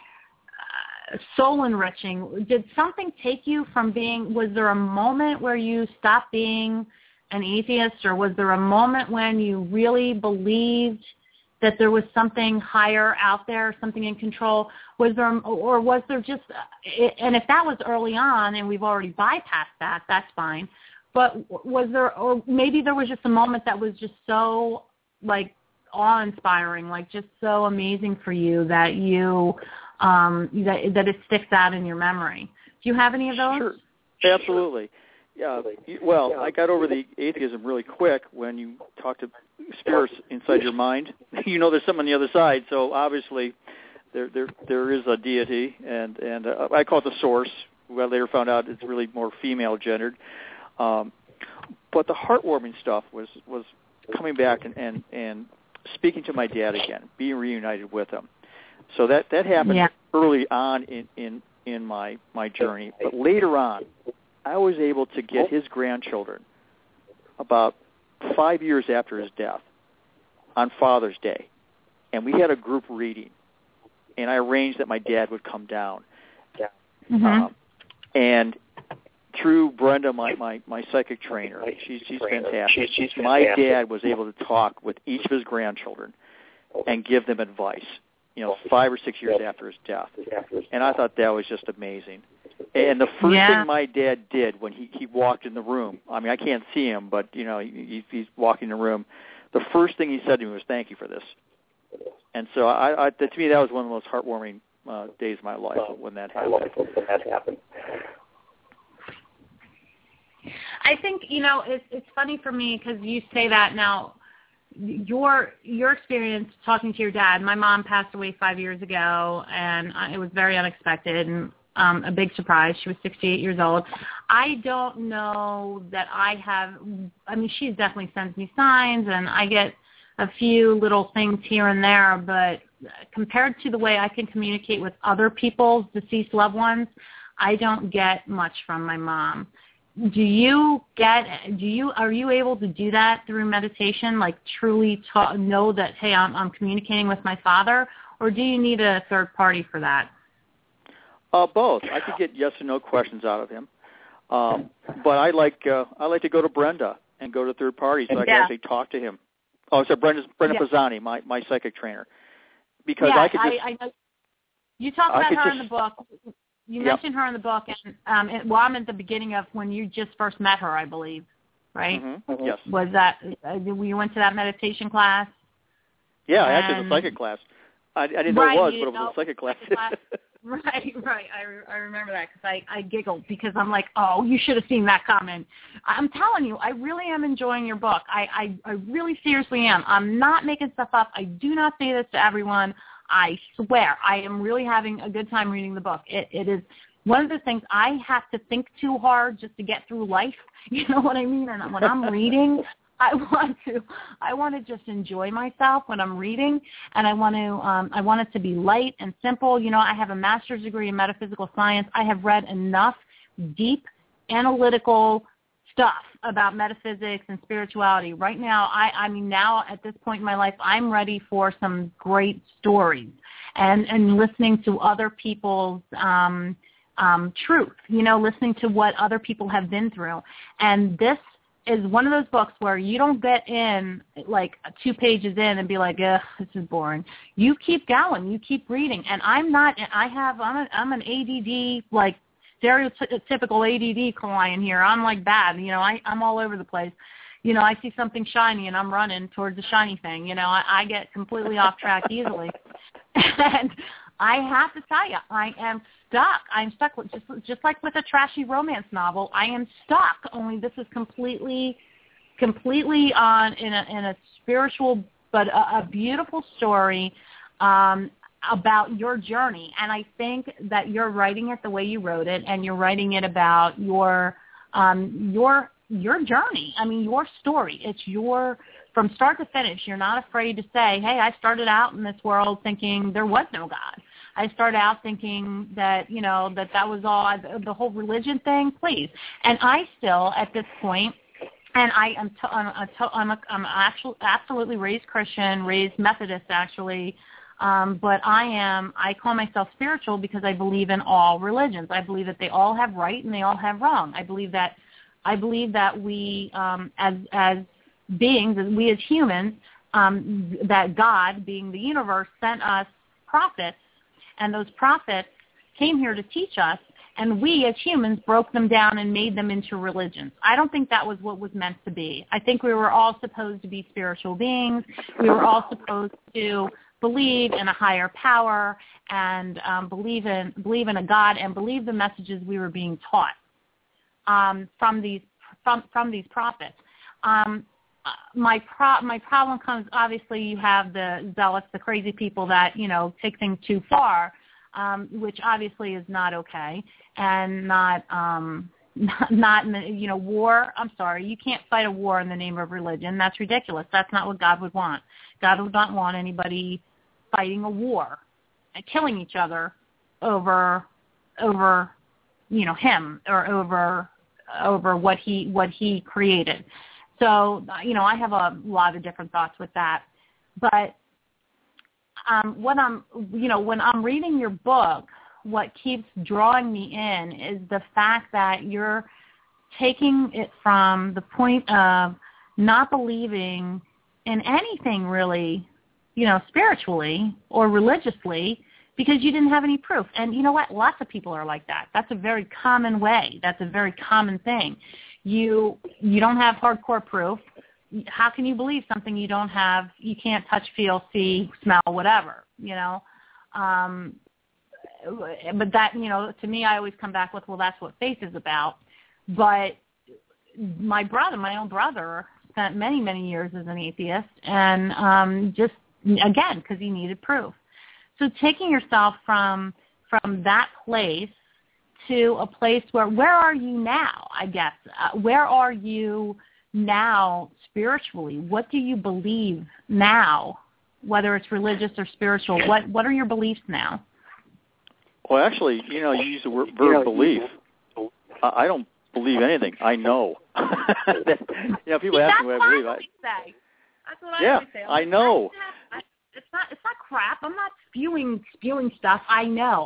soul-enriching. Did something take you from was there a moment where you stopped being an atheist, or was there a moment when you really believed that there was something higher out there, something in control? Was there just, and if that was early on and we've already bypassed that, that's fine. But was there, or maybe there was just a moment that was just so, like, awe-inspiring, like just so amazing for you that you, that it sticks out in your memory. Do you have any of those? Sure, absolutely. Yeah. Well, I got over the atheism really quick when you talk to spirits inside your mind. There's something on the other side. So obviously, there is a deity, and I call it the source. Well, later found out it's really more female gendered. But the heartwarming stuff was coming back and speaking to my dad again, being reunited with him. So that happened early on in my journey. But later on, I was able to get his grandchildren about 5 years after his death on Father's Day. And we had a group reading. And I arranged that my dad would come down. Mm-hmm. And through Brenda, my psychic trainer, she's fantastic. My dad was able to talk with each of his grandchildren and give them advice, 5 or 6 years after his death. And I thought that was just amazing. And the first thing my dad did when he walked in the room, I mean, I can't see him, but, he's walking in the room, the first thing he said to me was, "Thank you for this." And so to me, that was one of the most heartwarming days of my life when that happened. I think, it's funny for me because you say that now. Your experience talking to your dad, my mom passed away 5 years ago, and it was very unexpected and a big surprise. She was 68 years old. I don't know that she definitely sends me signs, and I get a few little things here and there, but compared to the way I can communicate with other people's deceased loved ones, I don't get much from my mom. Are you able to do that through meditation, like truly know that, hey, I'm communicating with my father, or do you need a third party for that? Both. I could get yes or no questions out of him, but I like to go to Brenda and go to third parties so I can actually talk to him. Oh, so Brenda Pisani, my psychic trainer, because I could just. I know. You talk about her in the book. You mentioned her in the book, and I'm at the beginning of when you just first met her, I believe, right? Mm-hmm. Yes. Was that you went to that meditation class? Yeah, actually, it was a psychic class. I didn't know what it was, but it was a psychic class. Right. I remember that because I giggled because I'm like, oh, you should have seen that comment. I'm telling you, I really am enjoying your book. I really seriously am. I'm not making stuff up. I do not say this to everyone. I swear, I am really having a good time reading the book. It is one of the things I have to think too hard just to get through life. You know what I mean? And when I'm reading, I want to just enjoy myself when I'm reading, and I want it to be light and simple. I have a master's degree in metaphysical science. I have read enough deep analytical stuff about metaphysics and spirituality. Right now, I mean, now at this point in my life, I'm ready for some great stories and listening to other people's truth, listening to what other people have been through. And this is one of those books where you don't get in like 2 pages in and be like, ugh, this is boring. You keep going, you keep reading. And I'm an ADD, like stereotypical ADD client here. I'm like bad, I'm all over the place. I see something shiny and I'm running towards the shiny thing. I get completely off track easily. And I have to tell you, I am stuck. I'm stuck with just like with a trashy romance novel. I am stuck. Only this is completely on in a spiritual but a beautiful story about your journey. And I think that you're writing it the way you wrote it, and you're writing it about your journey. I mean, your story. It's your from start to finish. You're not afraid to say, hey, I started out in this world thinking there was no God. I started out thinking that, that was all, the whole religion thing, please. And I still, at this point, and I'm actually absolutely raised Christian, raised Methodist actually, but I call myself spiritual because I believe in all religions. I believe that they all have right and they all have wrong. I believe that we, as beings, we as humans, that God, being the universe, sent us prophets, and those prophets came here to teach us, and we as humans broke them down and made them into religions. I don't think that was what was meant to be. I think we were all supposed to be spiritual beings. We were all supposed to believe in a higher power and believe in a God and believe the messages we were being taught from these prophets. My problem comes, obviously, you have the zealots, the crazy people that, take things too far, which obviously is not okay, and not war. I'm sorry, you can't fight a war in the name of religion. That's ridiculous. That's not what God would want. God would not want anybody fighting a war and killing each other over him or over what he created. So, I have a lot of different thoughts with that. But when I'm reading your book, what keeps drawing me in is the fact that you're taking it from the point of not believing in anything really, spiritually or religiously, because you didn't have any proof. And you know what? Lots of people are like that. That's a very common way. That's a very common thing. You don't have hardcore proof. How can you believe something you don't have? You can't touch, feel, see, smell, whatever, But that, to me, I always come back with, well, that's what faith is about. But my own brother, spent many, many years as an atheist, and just, again, because he needed proof. So taking yourself from that place to a place where are you now, I guess? Where are you now spiritually? What do you believe now, whether it's religious or spiritual? What are your beliefs now? Well, actually, you use the word belief. I don't believe anything. I know. People ask me what I believe. That's what I always say. I know. It's not crap. I'm not spewing stuff. I know.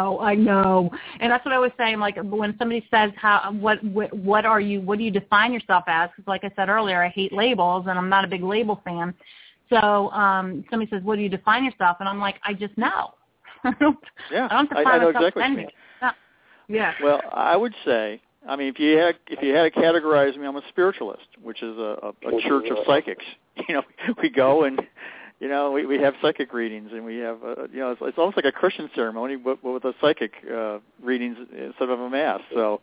And that's what I was saying. Like when somebody says what do you define yourself as? Because like I said earlier, I hate labels and I'm not a big label fan. So somebody says, what do you define yourself? And I'm like, I just know. I don't define I know myself exactly what you mean. Yeah. Well, I would say, if you had to categorize me, I'm a spiritualist, which is a church of psychics. We go and we have psychic readings, and we have it's almost like a Christian ceremony, but with a psychic readings instead of a mass. So,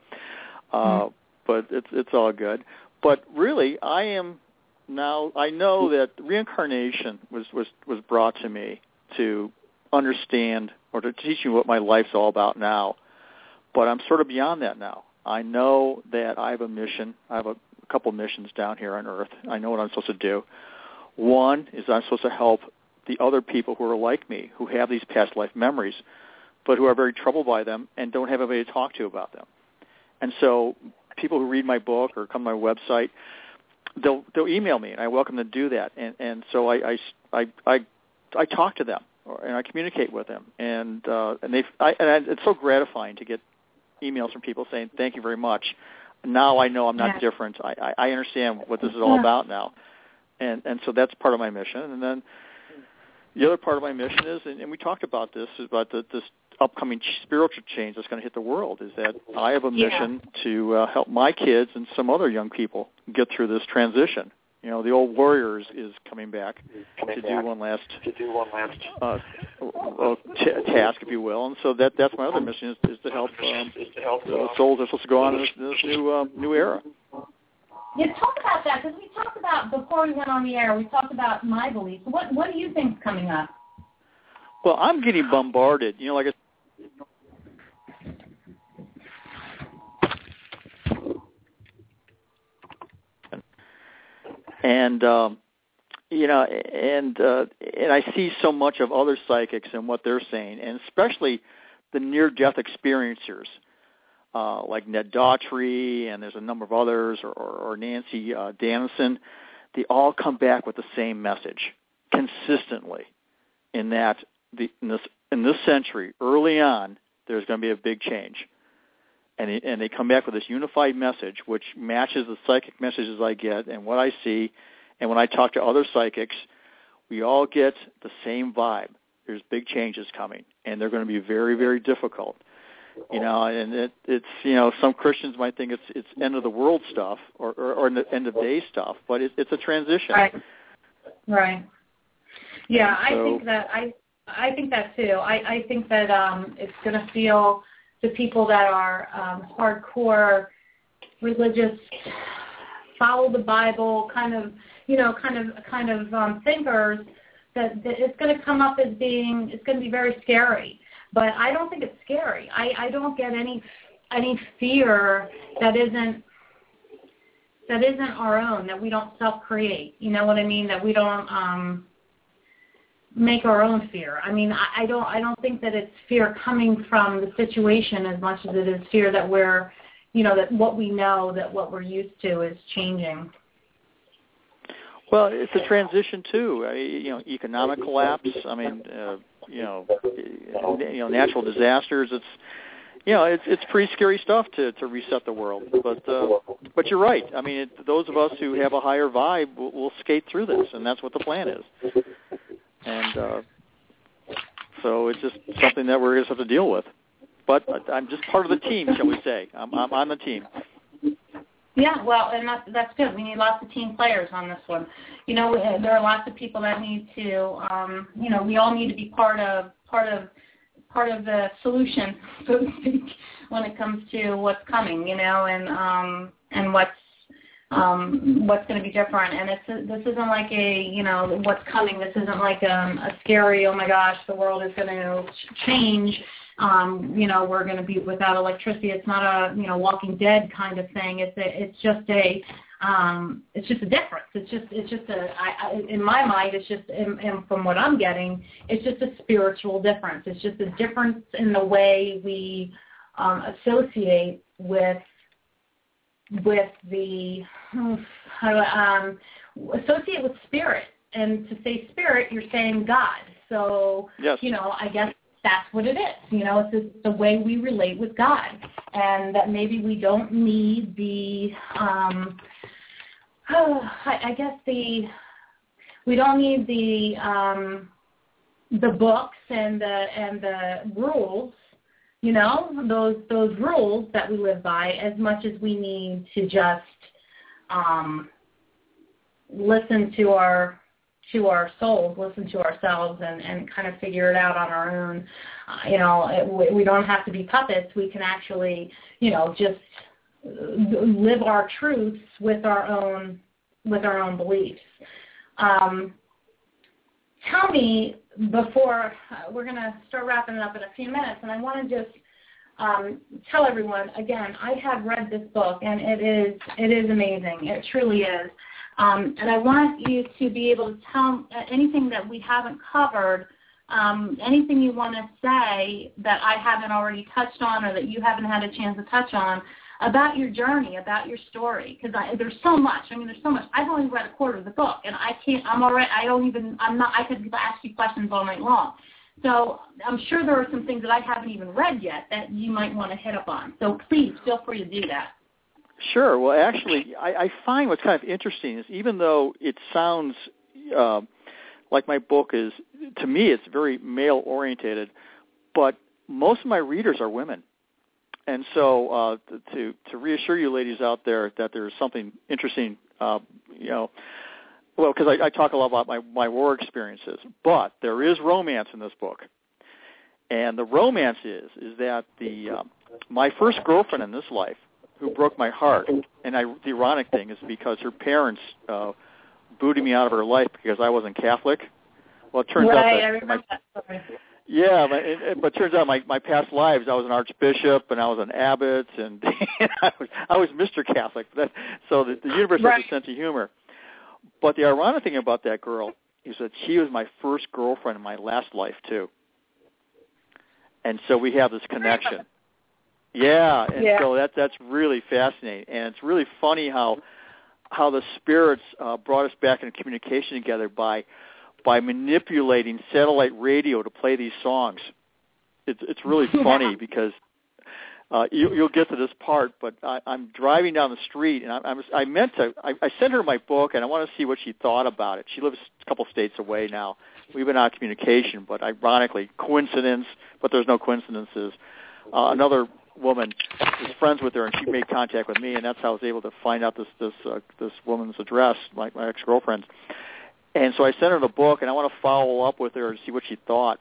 but it's all good. But really, I know that reincarnation was brought to me to understand or to teach me what my life's all about now. But I'm sort of beyond that now. I know that I have a mission. I have a couple missions down here on Earth. I know what I'm supposed to do. One is I'm supposed to help the other people who are like me, who have these past life memories, but who are very troubled by them and don't have anybody to talk to about them. And so people who read my book or come to my website, they'll email me, and I welcome them to do that. And so I talk to them, and I communicate with them, and it's so gratifying to get emails from people saying, thank you very much. now I know I'm not different. I understand what this is all about now. And so that's part of my mission. And then the other part of my mission is, and we talked about this, is about this upcoming spiritual change that's going to hit the world, is that I have a mission to help my kids and some other young people get through this transition. You know, the old warrior is coming back to do one last task, if you will. And so that's my other mission is to help the souls that are supposed to go on in this new era. Yeah, talk about that, because we talked about, before we went on the air, we talked about my beliefs. What do you think is coming up? Well, I'm getting bombarded. You know, like and I see so much of other psychics and what they're saying, and especially the near-death experiencers, like Ned Daughtry, and there's a number of others, or Nancy Danielson. They all come back with the same message consistently, in that in this century, early on, there's going to be a big change. And they come back with this unified message, which matches the psychic messages I get and what I see. And when I talk to other psychics, we all get the same vibe. There's big changes coming, and they're going to be very, very difficult. You know, and it's you know, some Christians might think it's end of the world stuff or end of day stuff, but it's a transition. Right. Yeah, so, I think that too. I think that it's going to feel, the people that are hardcore religious, follow the Bible kind of thinkers, that it's going to come up as being, it's going to be very scary. But I don't think it's scary. I don't get any fear that isn't our own, that we don't self-create. You know what I mean? That we don't make our own fear. I mean, I don't think that it's fear coming from the situation as much as it is fear that we're, you know, that what we know, that what we're used to is changing. Well, it's a transition too. You know, economic collapse. I mean, natural disasters. It's pretty scary stuff to reset the world. But you're right. I mean, those of us who have a higher vibe will skate through this, and that's what the plan is. And so it's just something that we're going to have to deal with. But I'm just part of the team, shall we say. I'm on the team. Yeah, well, and that's good. We need lots of team players on this one. You know, there are lots of people that need to, we all need to be part of the solution, so to speak, when it comes to what's coming, you know, and what's going to be different. And this isn't like what's coming. This isn't like a scary, oh my gosh, the world is going to change. We're going to be without electricity. It's not a, Walking Dead kind of thing. It's just a difference. In my mind, it's just, and from what I'm getting, it's just a spiritual difference. It's just a difference in the way we associate with the, associate with spirit. And to say spirit, you're saying God. So, yes. I guess that's what it is. It's just the way we relate with God. And that maybe we don't need we don't need the books and the rules, those rules that we live by, as much as we need to just listen to our souls, listen to ourselves, and kind of figure it out on our own. We don't have to be puppets. We can actually, just live our truths with our own beliefs. Tell me, before we're going to start wrapping it up in a few minutes, and I want to just tell everyone again, I have read this book, and it is amazing. It truly is. And I want you to be able to tell anything that we haven't covered, anything you want to say that I haven't already touched on or that you haven't had a chance to touch on about your journey, about your story, because there's so much. There's so much. I've only read a quarter of the book, and I could ask you questions all night long. So I'm sure there are some things that I haven't even read yet that you might want to hit up on. So please feel free to do that. Sure. Well, actually, I find what's kind of interesting is even though it sounds like my book is, to me, it's very male-orientated, but most of my readers are women. And so to reassure you ladies out there that there's something interesting, well, because I talk a lot about my war experiences, but there is romance in this book. And the romance is that my first girlfriend in this life, who broke my heart, and the ironic thing is because her parents booted me out of her life because I wasn't Catholic. Well, it turns out that I remember that story. Yeah, but it turns out my past lives, I was an archbishop and I was an abbot, and I was Mr. Catholic. So the universe has a sense of humor. But the ironic thing about that girl is that she was my first girlfriend in my last life too. And so we have this connection. Yeah, and so that's really fascinating, and it's really funny how the spirits brought us back into communication together by manipulating satellite radio to play these songs. It's really funny because you'll get to this part, but I'm driving down the street, and I sent her my book, and I want to see what she thought about it. She lives a couple states away now. We've been out of communication, but ironically, coincidence, but there's no coincidences. Another woman was friends with her, and she made contact with me, and that's how I was able to find out this woman's address, my ex-girlfriend's. And so I sent her the book, and I want to follow up with her and see what she thought.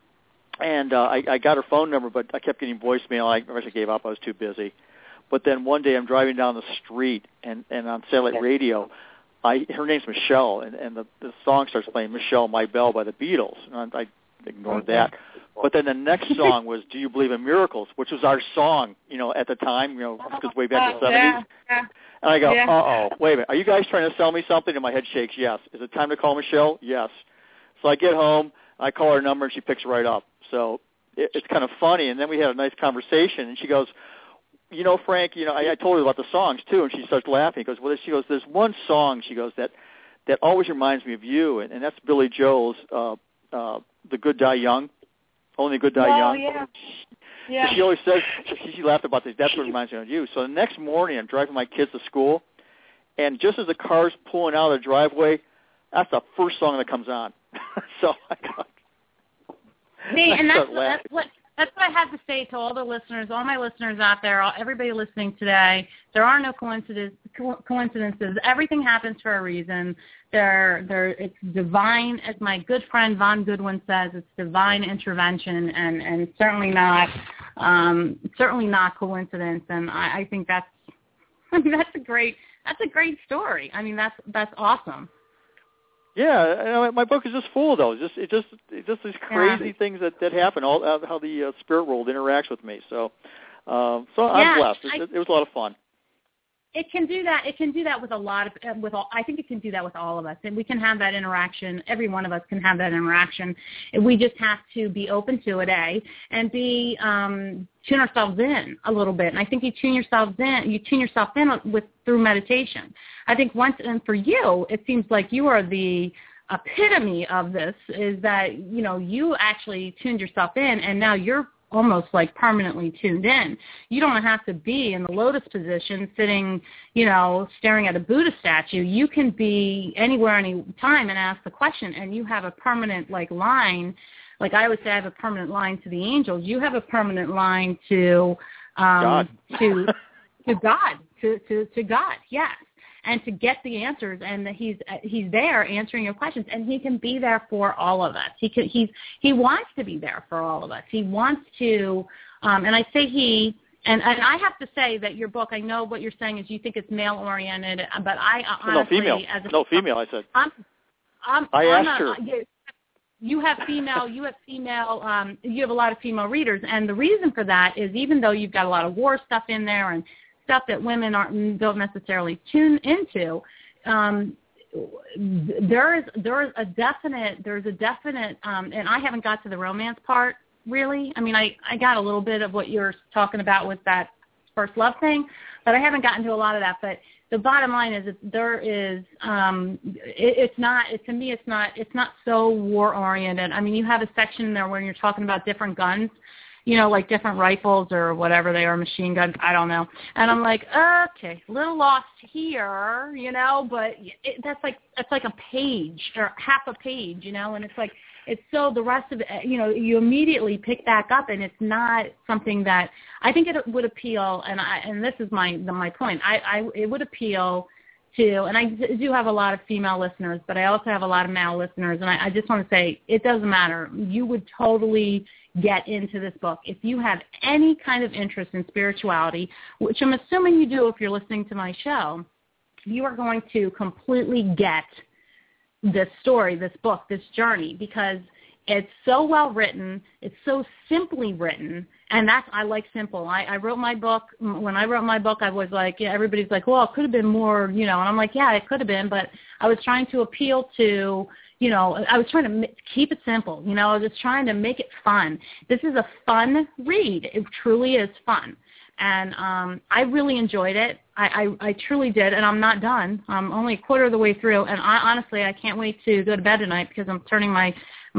And I got her phone number, but I kept getting voicemail. I actually gave up. I was too busy. But then one day I'm driving down the street, and on satellite radio, her name's Michelle, and the song starts playing, Michelle, My Belle by the Beatles. And I ignored that. But then the next song was Do You Believe in Miracles, which was our song, at the time, because way back in the 70s. Yeah. And I go, uh-oh, wait a minute. Are you guys trying to sell me something? And my head shakes, yes. Is it time to call Michelle? Yes. So I get home, I call her number, and she picks right up. So it's kind of funny. And then we had a nice conversation, and she goes, Frank, I told her about the songs, too, and she starts laughing. She goes, there's one song, she goes, that always reminds me of you, and that's Billy Joel's The Good Die Young. Only Good Die Young. Yeah. She always says, she laughed about this, that's what reminds me of you. So the next morning, I'm driving my kids to school, and just as the car's pulling out of the driveway, that's the first song that comes on. So I got... See, and that's what I have to say to all the listeners, all my listeners out there, everybody listening today. There are no coincidences. Everything happens for a reason. It's divine, as my good friend Von Goodwin says. It's divine intervention, and certainly not coincidence. And I think that's a great story. I mean, that's awesome. Yeah, my book is just full of those. It's just these crazy things that happen. All how the spirit world interacts with me. So I'm blessed. It was a lot of fun. It can do that. It can do that with a lot of I think it can do that with all of us, and we can have that interaction. Every one of us can have that interaction. We just have to be open to it, and be tune ourselves in a little bit. And I think you tune yourself in through meditation. I think for you, it seems like you are the epitome of this. Is that you actually tuned yourself in, and now you're almost like permanently tuned in. You don't have to be in the lotus position sitting, staring at a Buddha statue. You can be anywhere, any time, and ask the question, and you have a permanent line. Like I would say, I have a permanent line to the angels. You have a permanent line to God. to God, to God, yes. And to get the answers, and that he's there answering your questions, and he can be there for all of us. He wants to be there for all of us. He wants to, and I say he, and I have to say that your book, I know what you're saying is you think it's male oriented, but I honestly, female. Female. I said. I asked her. You have a lot of female readers, and the reason for that is even though you've got a lot of war stuff in there and stuff that women don't necessarily tune into, there's a definite, and I haven't got to the romance part really. I mean, I got a little bit of what you're talking about with that first love thing, but I haven't gotten to a lot of that. But the bottom line is that there is, it's not so war oriented. I mean, you have a section there where you're talking about different guns. like different rifles or whatever they are, machine guns, I don't know. And I'm like, okay, a little lost here, but that's like a page or half a page, and it's so the rest of it, you immediately pick back up, and it's not something that I think it would appeal. And this is my point. It would appeal to, and I do have a lot of female listeners, but I also have a lot of male listeners. And I just want to say, it doesn't matter. You would totally get into this book if you have any kind of interest in spirituality, which I'm assuming you do if you're listening to my show. You are going to completely get this story, this book, this journey, because it's so well written, it's so simply written, and I like simple. I wrote my book. When I wrote my book, I was like, everybody's like, well, it could have been more, and I'm like, yeah, it could have been, but I was trying to appeal to, I was trying to keep it simple, I was trying to make it fun. This is a fun read. It truly is fun. And I really enjoyed it. I truly did, and I'm not done. I'm only a quarter of the way through, and honestly, I can't wait to go to bed tonight because I'm turning my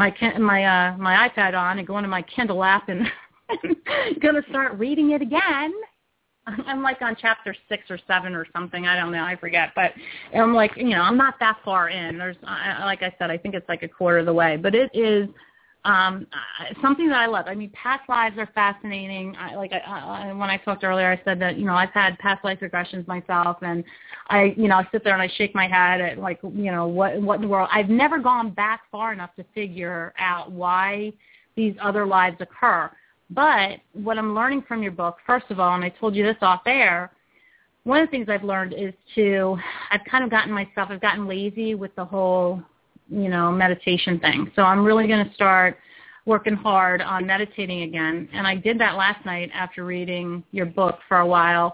iPad on and going to my Kindle app and going to start reading it again. I'm like on chapter 6 or 7 or something. I don't know. I forget. But I'm like, I'm not that far in. There's, like I said, I think it's like a quarter of the way. But it is something that I love. I mean, past lives are fascinating. When I talked earlier, I said that, I've had past life regressions myself, and I sit there and I shake my head at what in the world. I've never gone back far enough to figure out why these other lives occur. But what I'm learning from your book, first of all, and I told you this off air, one of the things I've learned is I've gotten lazy with the whole meditation thing. So I'm really going to start working hard on meditating again. And I did that last night after reading your book for a while.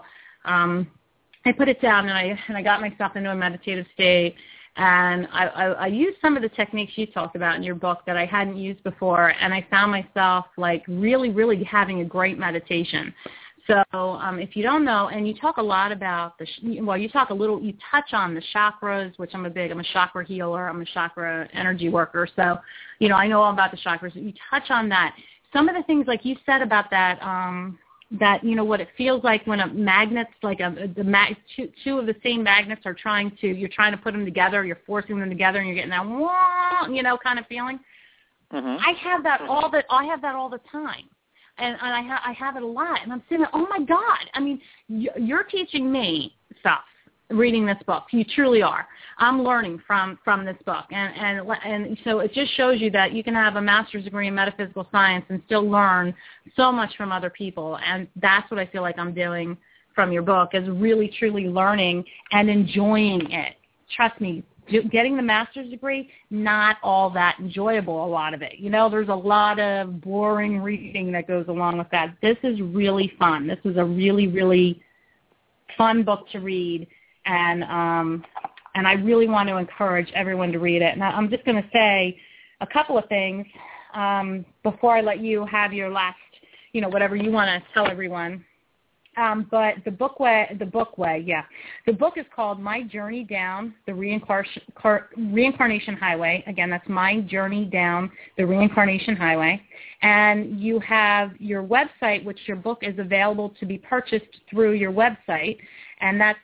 I put it down and I got myself into a meditative state. And I used some of the techniques you talked about in your book that I hadn't used before. And I found myself really, really having a great meditation. So if you don't know, and you talk a lot about you touch on the chakras, which I'm a chakra healer, I'm a chakra energy worker. So, I know all about the chakras. You touch on that. Some of the things like you said about that, what it feels like when a magnet's two of the same magnets you're trying to put them together, you're forcing them together, and you're getting that, kind of feeling. Mm-hmm. I have that all the time. And I have it a lot, and I'm sitting there, oh, my God. I mean, you're teaching me stuff reading this book. You truly are. I'm learning from this book. And so it just shows you that you can have a master's degree in metaphysical science and still learn so much from other people. And that's what I feel like I'm doing from your book, is really, truly learning and enjoying it. Trust me. Getting the master's degree, not all that enjoyable, a lot of it. There's a lot of boring reading that goes along with that. This is really fun. This is a really, really fun book to read, and I really want to encourage everyone to read it. And I'm just going to say a couple of things before I let you have your last, whatever you want to tell everyone. But the book is called My Journey Down the Reincarnation Highway. Again, that's My Journey Down the Reincarnation Highway. And you have your website, which your book is available to be purchased through your website, and that's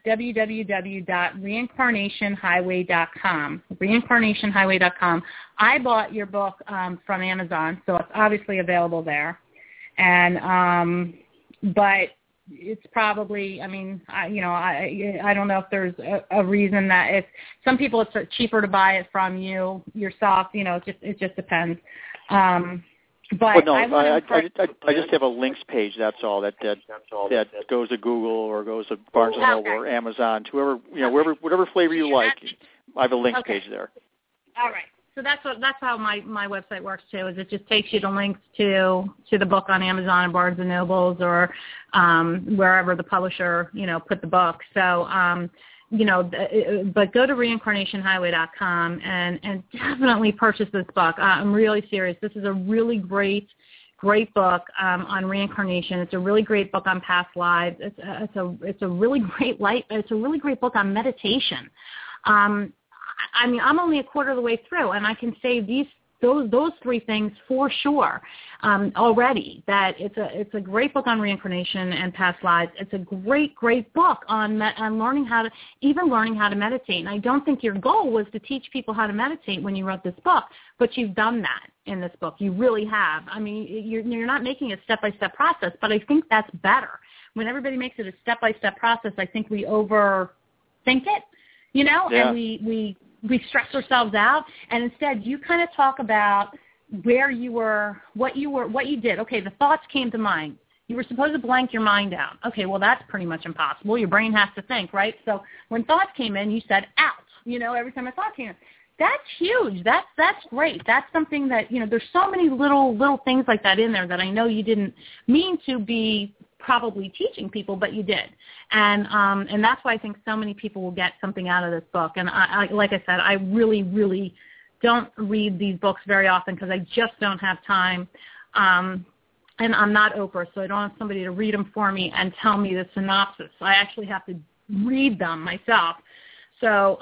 www.reincarnationhighway.com. Reincarnationhighway.com. I bought your book from Amazon, so it's obviously available there. And but it's probably, I don't know if there's a reason that if some people it's cheaper to buy it from you yourself, it just depends. But no, I just have a links page. That's all that goes to Google or goes to Barnes and Noble or Amazon, whatever flavor you like. I have a links page there. All right. So that's how my website works too. Is it just takes you to links to the book on Amazon and Barnes and Nobles or wherever the publisher put the book. So but go to reincarnationhighway.com and definitely purchase this book. I'm really serious. This is a really great book on reincarnation. It's a really great book on past lives. It's a really great book on meditation. I'm only a quarter of the way through, and I can say these those three things for sure already. That it's a great book on reincarnation and past lives. It's a great book on learning how to meditate. And I don't think your goal was to teach people how to meditate when you wrote this book, but you've done that in this book. You really have. I mean, you're not making a step-by-step process, but I think that's better. When everybody makes it a step-by-step process, I think we overthink it, and we stress ourselves out. And instead, you kind of talk about where you were, what you did. Okay, the thoughts came to mind. You were supposed to blank your mind out. Okay, well, that's pretty much impossible. Your brain has to think, right? So when thoughts came in, you said out, every time a thought came in. That's huge. That's great. That's something that, there's so many little things like that in there that I know you didn't mean to be probably teaching people, but you did. And that's why I think so many people will get something out of this book. And I like I said, I really, really don't read these books very often because I just don't have time. And I'm not Oprah, so I don't have somebody to read them for me and tell me the synopsis. I actually have to read them myself. So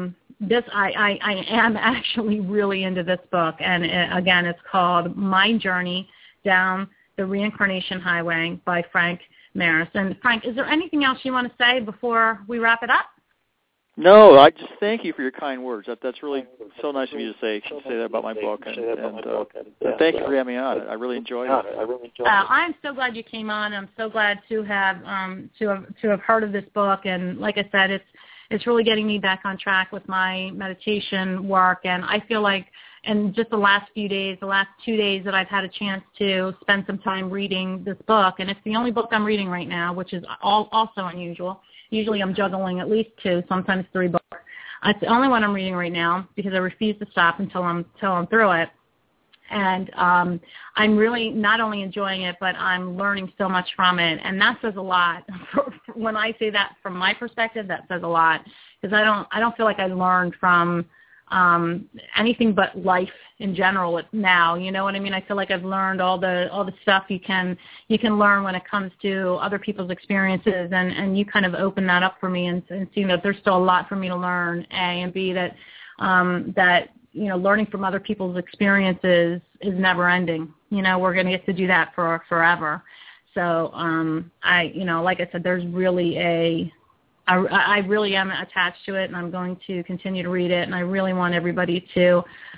I am actually really into this book. And again, it's called My Journey Down the Reincarnation Highway by Frank Marras. And Frank, is there anything else you want to say before we wrap it up? No, I just thank you for your kind words. That's really so nice of you to say that about my book. And thank you for having me on. I really enjoyed it. I'm so glad you came on. I'm so glad to have heard of this book. And like I said, it's really getting me back on track with my meditation work. And I feel like in just the last 2 days that I've had a chance to spend some time reading this book, and it's the only book I'm reading right now, which is also unusual. Usually I'm juggling at least 2, sometimes 3 books. It's the only one I'm reading right now because I refuse to stop until I'm through it. And I'm really not only enjoying it, but I'm learning so much from it. And that says a lot. When I say that from my perspective, that says a lot because I don't feel like I learned from anything but life in general now. You know what I mean? I feel like I've learned all the stuff you can learn when it comes to other people's experiences, and you kind of open that up for me and seeing that there's still a lot for me to learn, A, and B, that learning from other people's experiences is never ending. We're going to get to do that for forever. So like I said, there's really I really am attached to it, and I'm going to continue to read it. And I really want everybody to,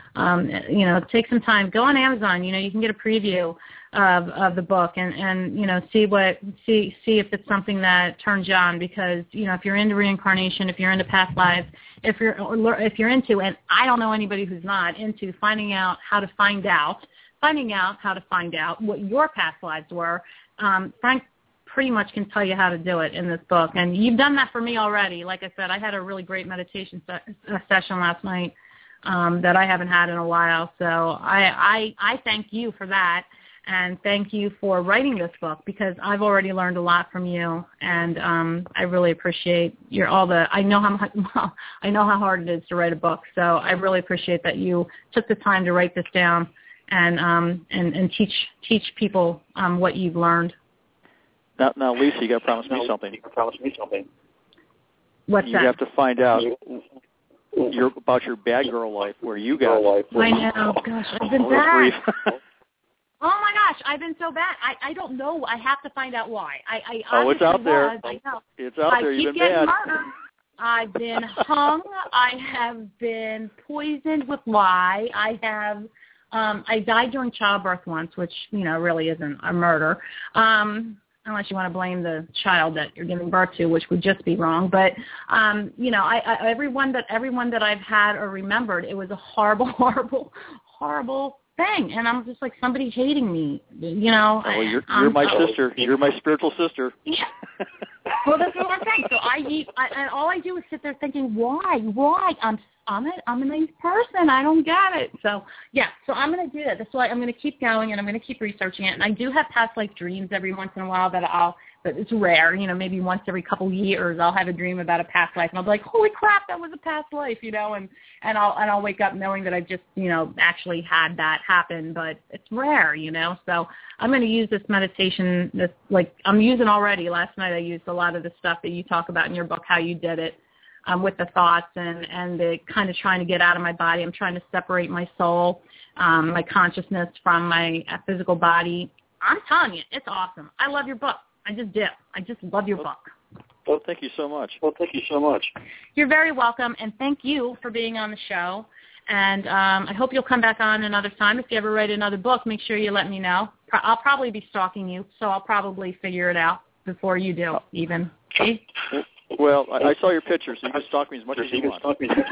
take some time. Go on Amazon. You can get a preview of the book, and see if it's something that turns you on. Because if you're into reincarnation, if you're into past lives, if you're into, and I don't know anybody who's not into finding out how to find out what your past lives were. Frank pretty much can tell you how to do it in this book. And you've done that for me already. Like I said, I had a really great meditation session last night that I haven't had in a while. So I thank you for that, and thank you for writing this book because I've already learned a lot from you, and I really appreciate I know how hard it is to write a book. So I really appreciate that you took the time to write this down and teach people what you've learned. Now, Lisa, you got to promise me something. What's that? You have to find out about your bad girl life, where you got. I know. Gosh, I've been bad. Oh my gosh, I've been so bad. I don't know. I have to find out why. It's out there. I know. It's out there. You've been bad. Murdered. I've been hung. I have been poisoned with lye. I died during childbirth once, which really isn't a murder. Unless you want to blame the child that you're giving birth to, which would just be wrong. But, everyone that I've had or remembered, it was a horrible, horrible, horrible thing. And I'm just like, somebody hating me, Well, you're my sister. You're my spiritual sister. Yeah. Well, that's what I'm saying. So and all I do is sit there thinking, why? I'm a nice person. I don't get it. So, yeah, so I'm going to do that. That's why I'm going to keep going, and I'm going to keep researching it. And I do have past life dreams every once in a while but it's rare. Maybe once every couple years I'll have a dream about a past life, and I'll be like, holy crap, that was a past life, and I'll wake up knowing that I've just, actually had that happen, but it's rare, So I'm going to use this meditation, I'm using already. Last night I used a lot of the stuff that you talk about in your book, how you did it. with the thoughts and the kind of trying to get out of my body. I'm trying to separate my soul, my consciousness from my physical body. I'm telling you, it's awesome. I love your book. I just do. I just love your book. Well, thank you so much. You're very welcome, and thank you for being on the show. And I hope you'll come back on another time. If you ever write another book, make sure you let me know. I'll probably be stalking you, so I'll probably figure it out before you do, even. Okay? Well, I saw your picture, so you can stalk me as much as you want.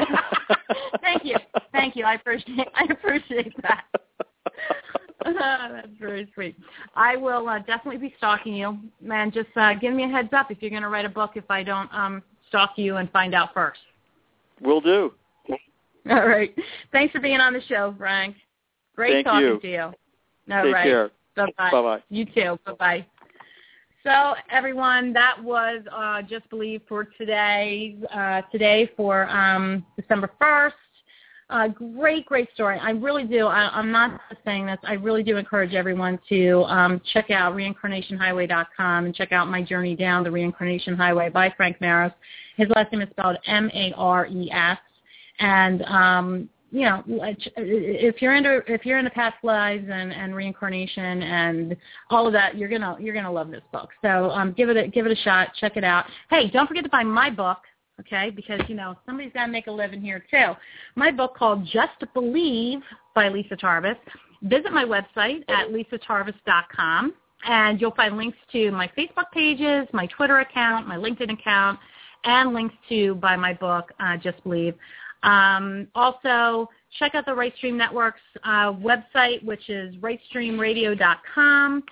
Thank you. I appreciate that. That's very sweet. I will definitely be stalking you. Man, just give me a heads up if you're going to write a book if I don't stalk you and find out first. Will do. All right. Thanks for being on the show, Frank. Great talking to you. All Take right. care. Bye-bye. Bye-bye. You too. Bye-bye. So, everyone, that was Just Believe for today for December 1st. Great story. I really do. I'm not just saying this. I really do encourage everyone to check out reincarnationhighway.com and check out My Journey Down the Reincarnation Highway by Frank Mares. His last name is spelled Mares. And if you're into past lives and reincarnation and all of that, you're gonna love this book. So give it a shot. Check it out. Hey, don't forget to buy my book, okay? Because somebody's got to make a living here too. My book called Just Believe by Lisa Tarvis. Visit my website at lisatarvis.com, and you'll find links to my Facebook pages, my Twitter account, my LinkedIn account, and links to buy my book, Just Believe. Also, check out the Rightstream Network's website, which is rightstreamradio.com,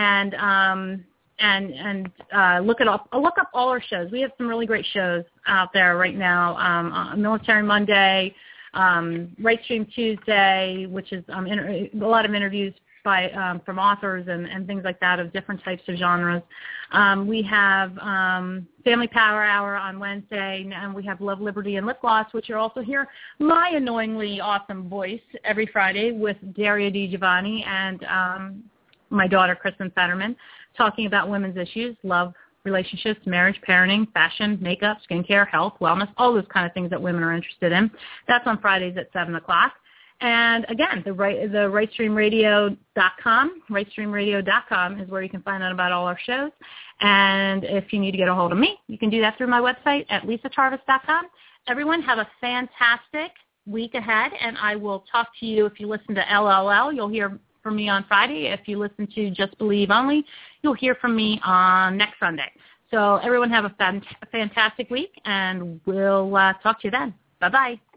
and look up all our shows. We have some really great shows out there right now. Military Monday, Rightstream Tuesday, which is a lot of interviews from authors and things like that of different types of genres. We have Family Power Hour on Wednesday, and we have Love, Liberty, and Lip Gloss, which you'll also hear my annoyingly awesome voice every Friday with Daria DiGiovanni and my daughter, Kristen Fetterman, talking about women's issues, love, relationships, marriage, parenting, fashion, makeup, skincare, health, wellness, all those kind of things that women are interested in. That's on Fridays at 7 o'clock. And again, the rightstreamradio.com, rightstreamradio.com is where you can find out about all our shows. And if you need to get a hold of me, you can do that through my website at lisatarvis.com. Everyone have a fantastic week ahead, and I will talk to you. If you listen to LLL, you'll hear from me on Friday. If you listen to Just Believe Only, you'll hear from me on next Sunday. So everyone have a fantastic week, and we'll talk to you then. Bye-bye.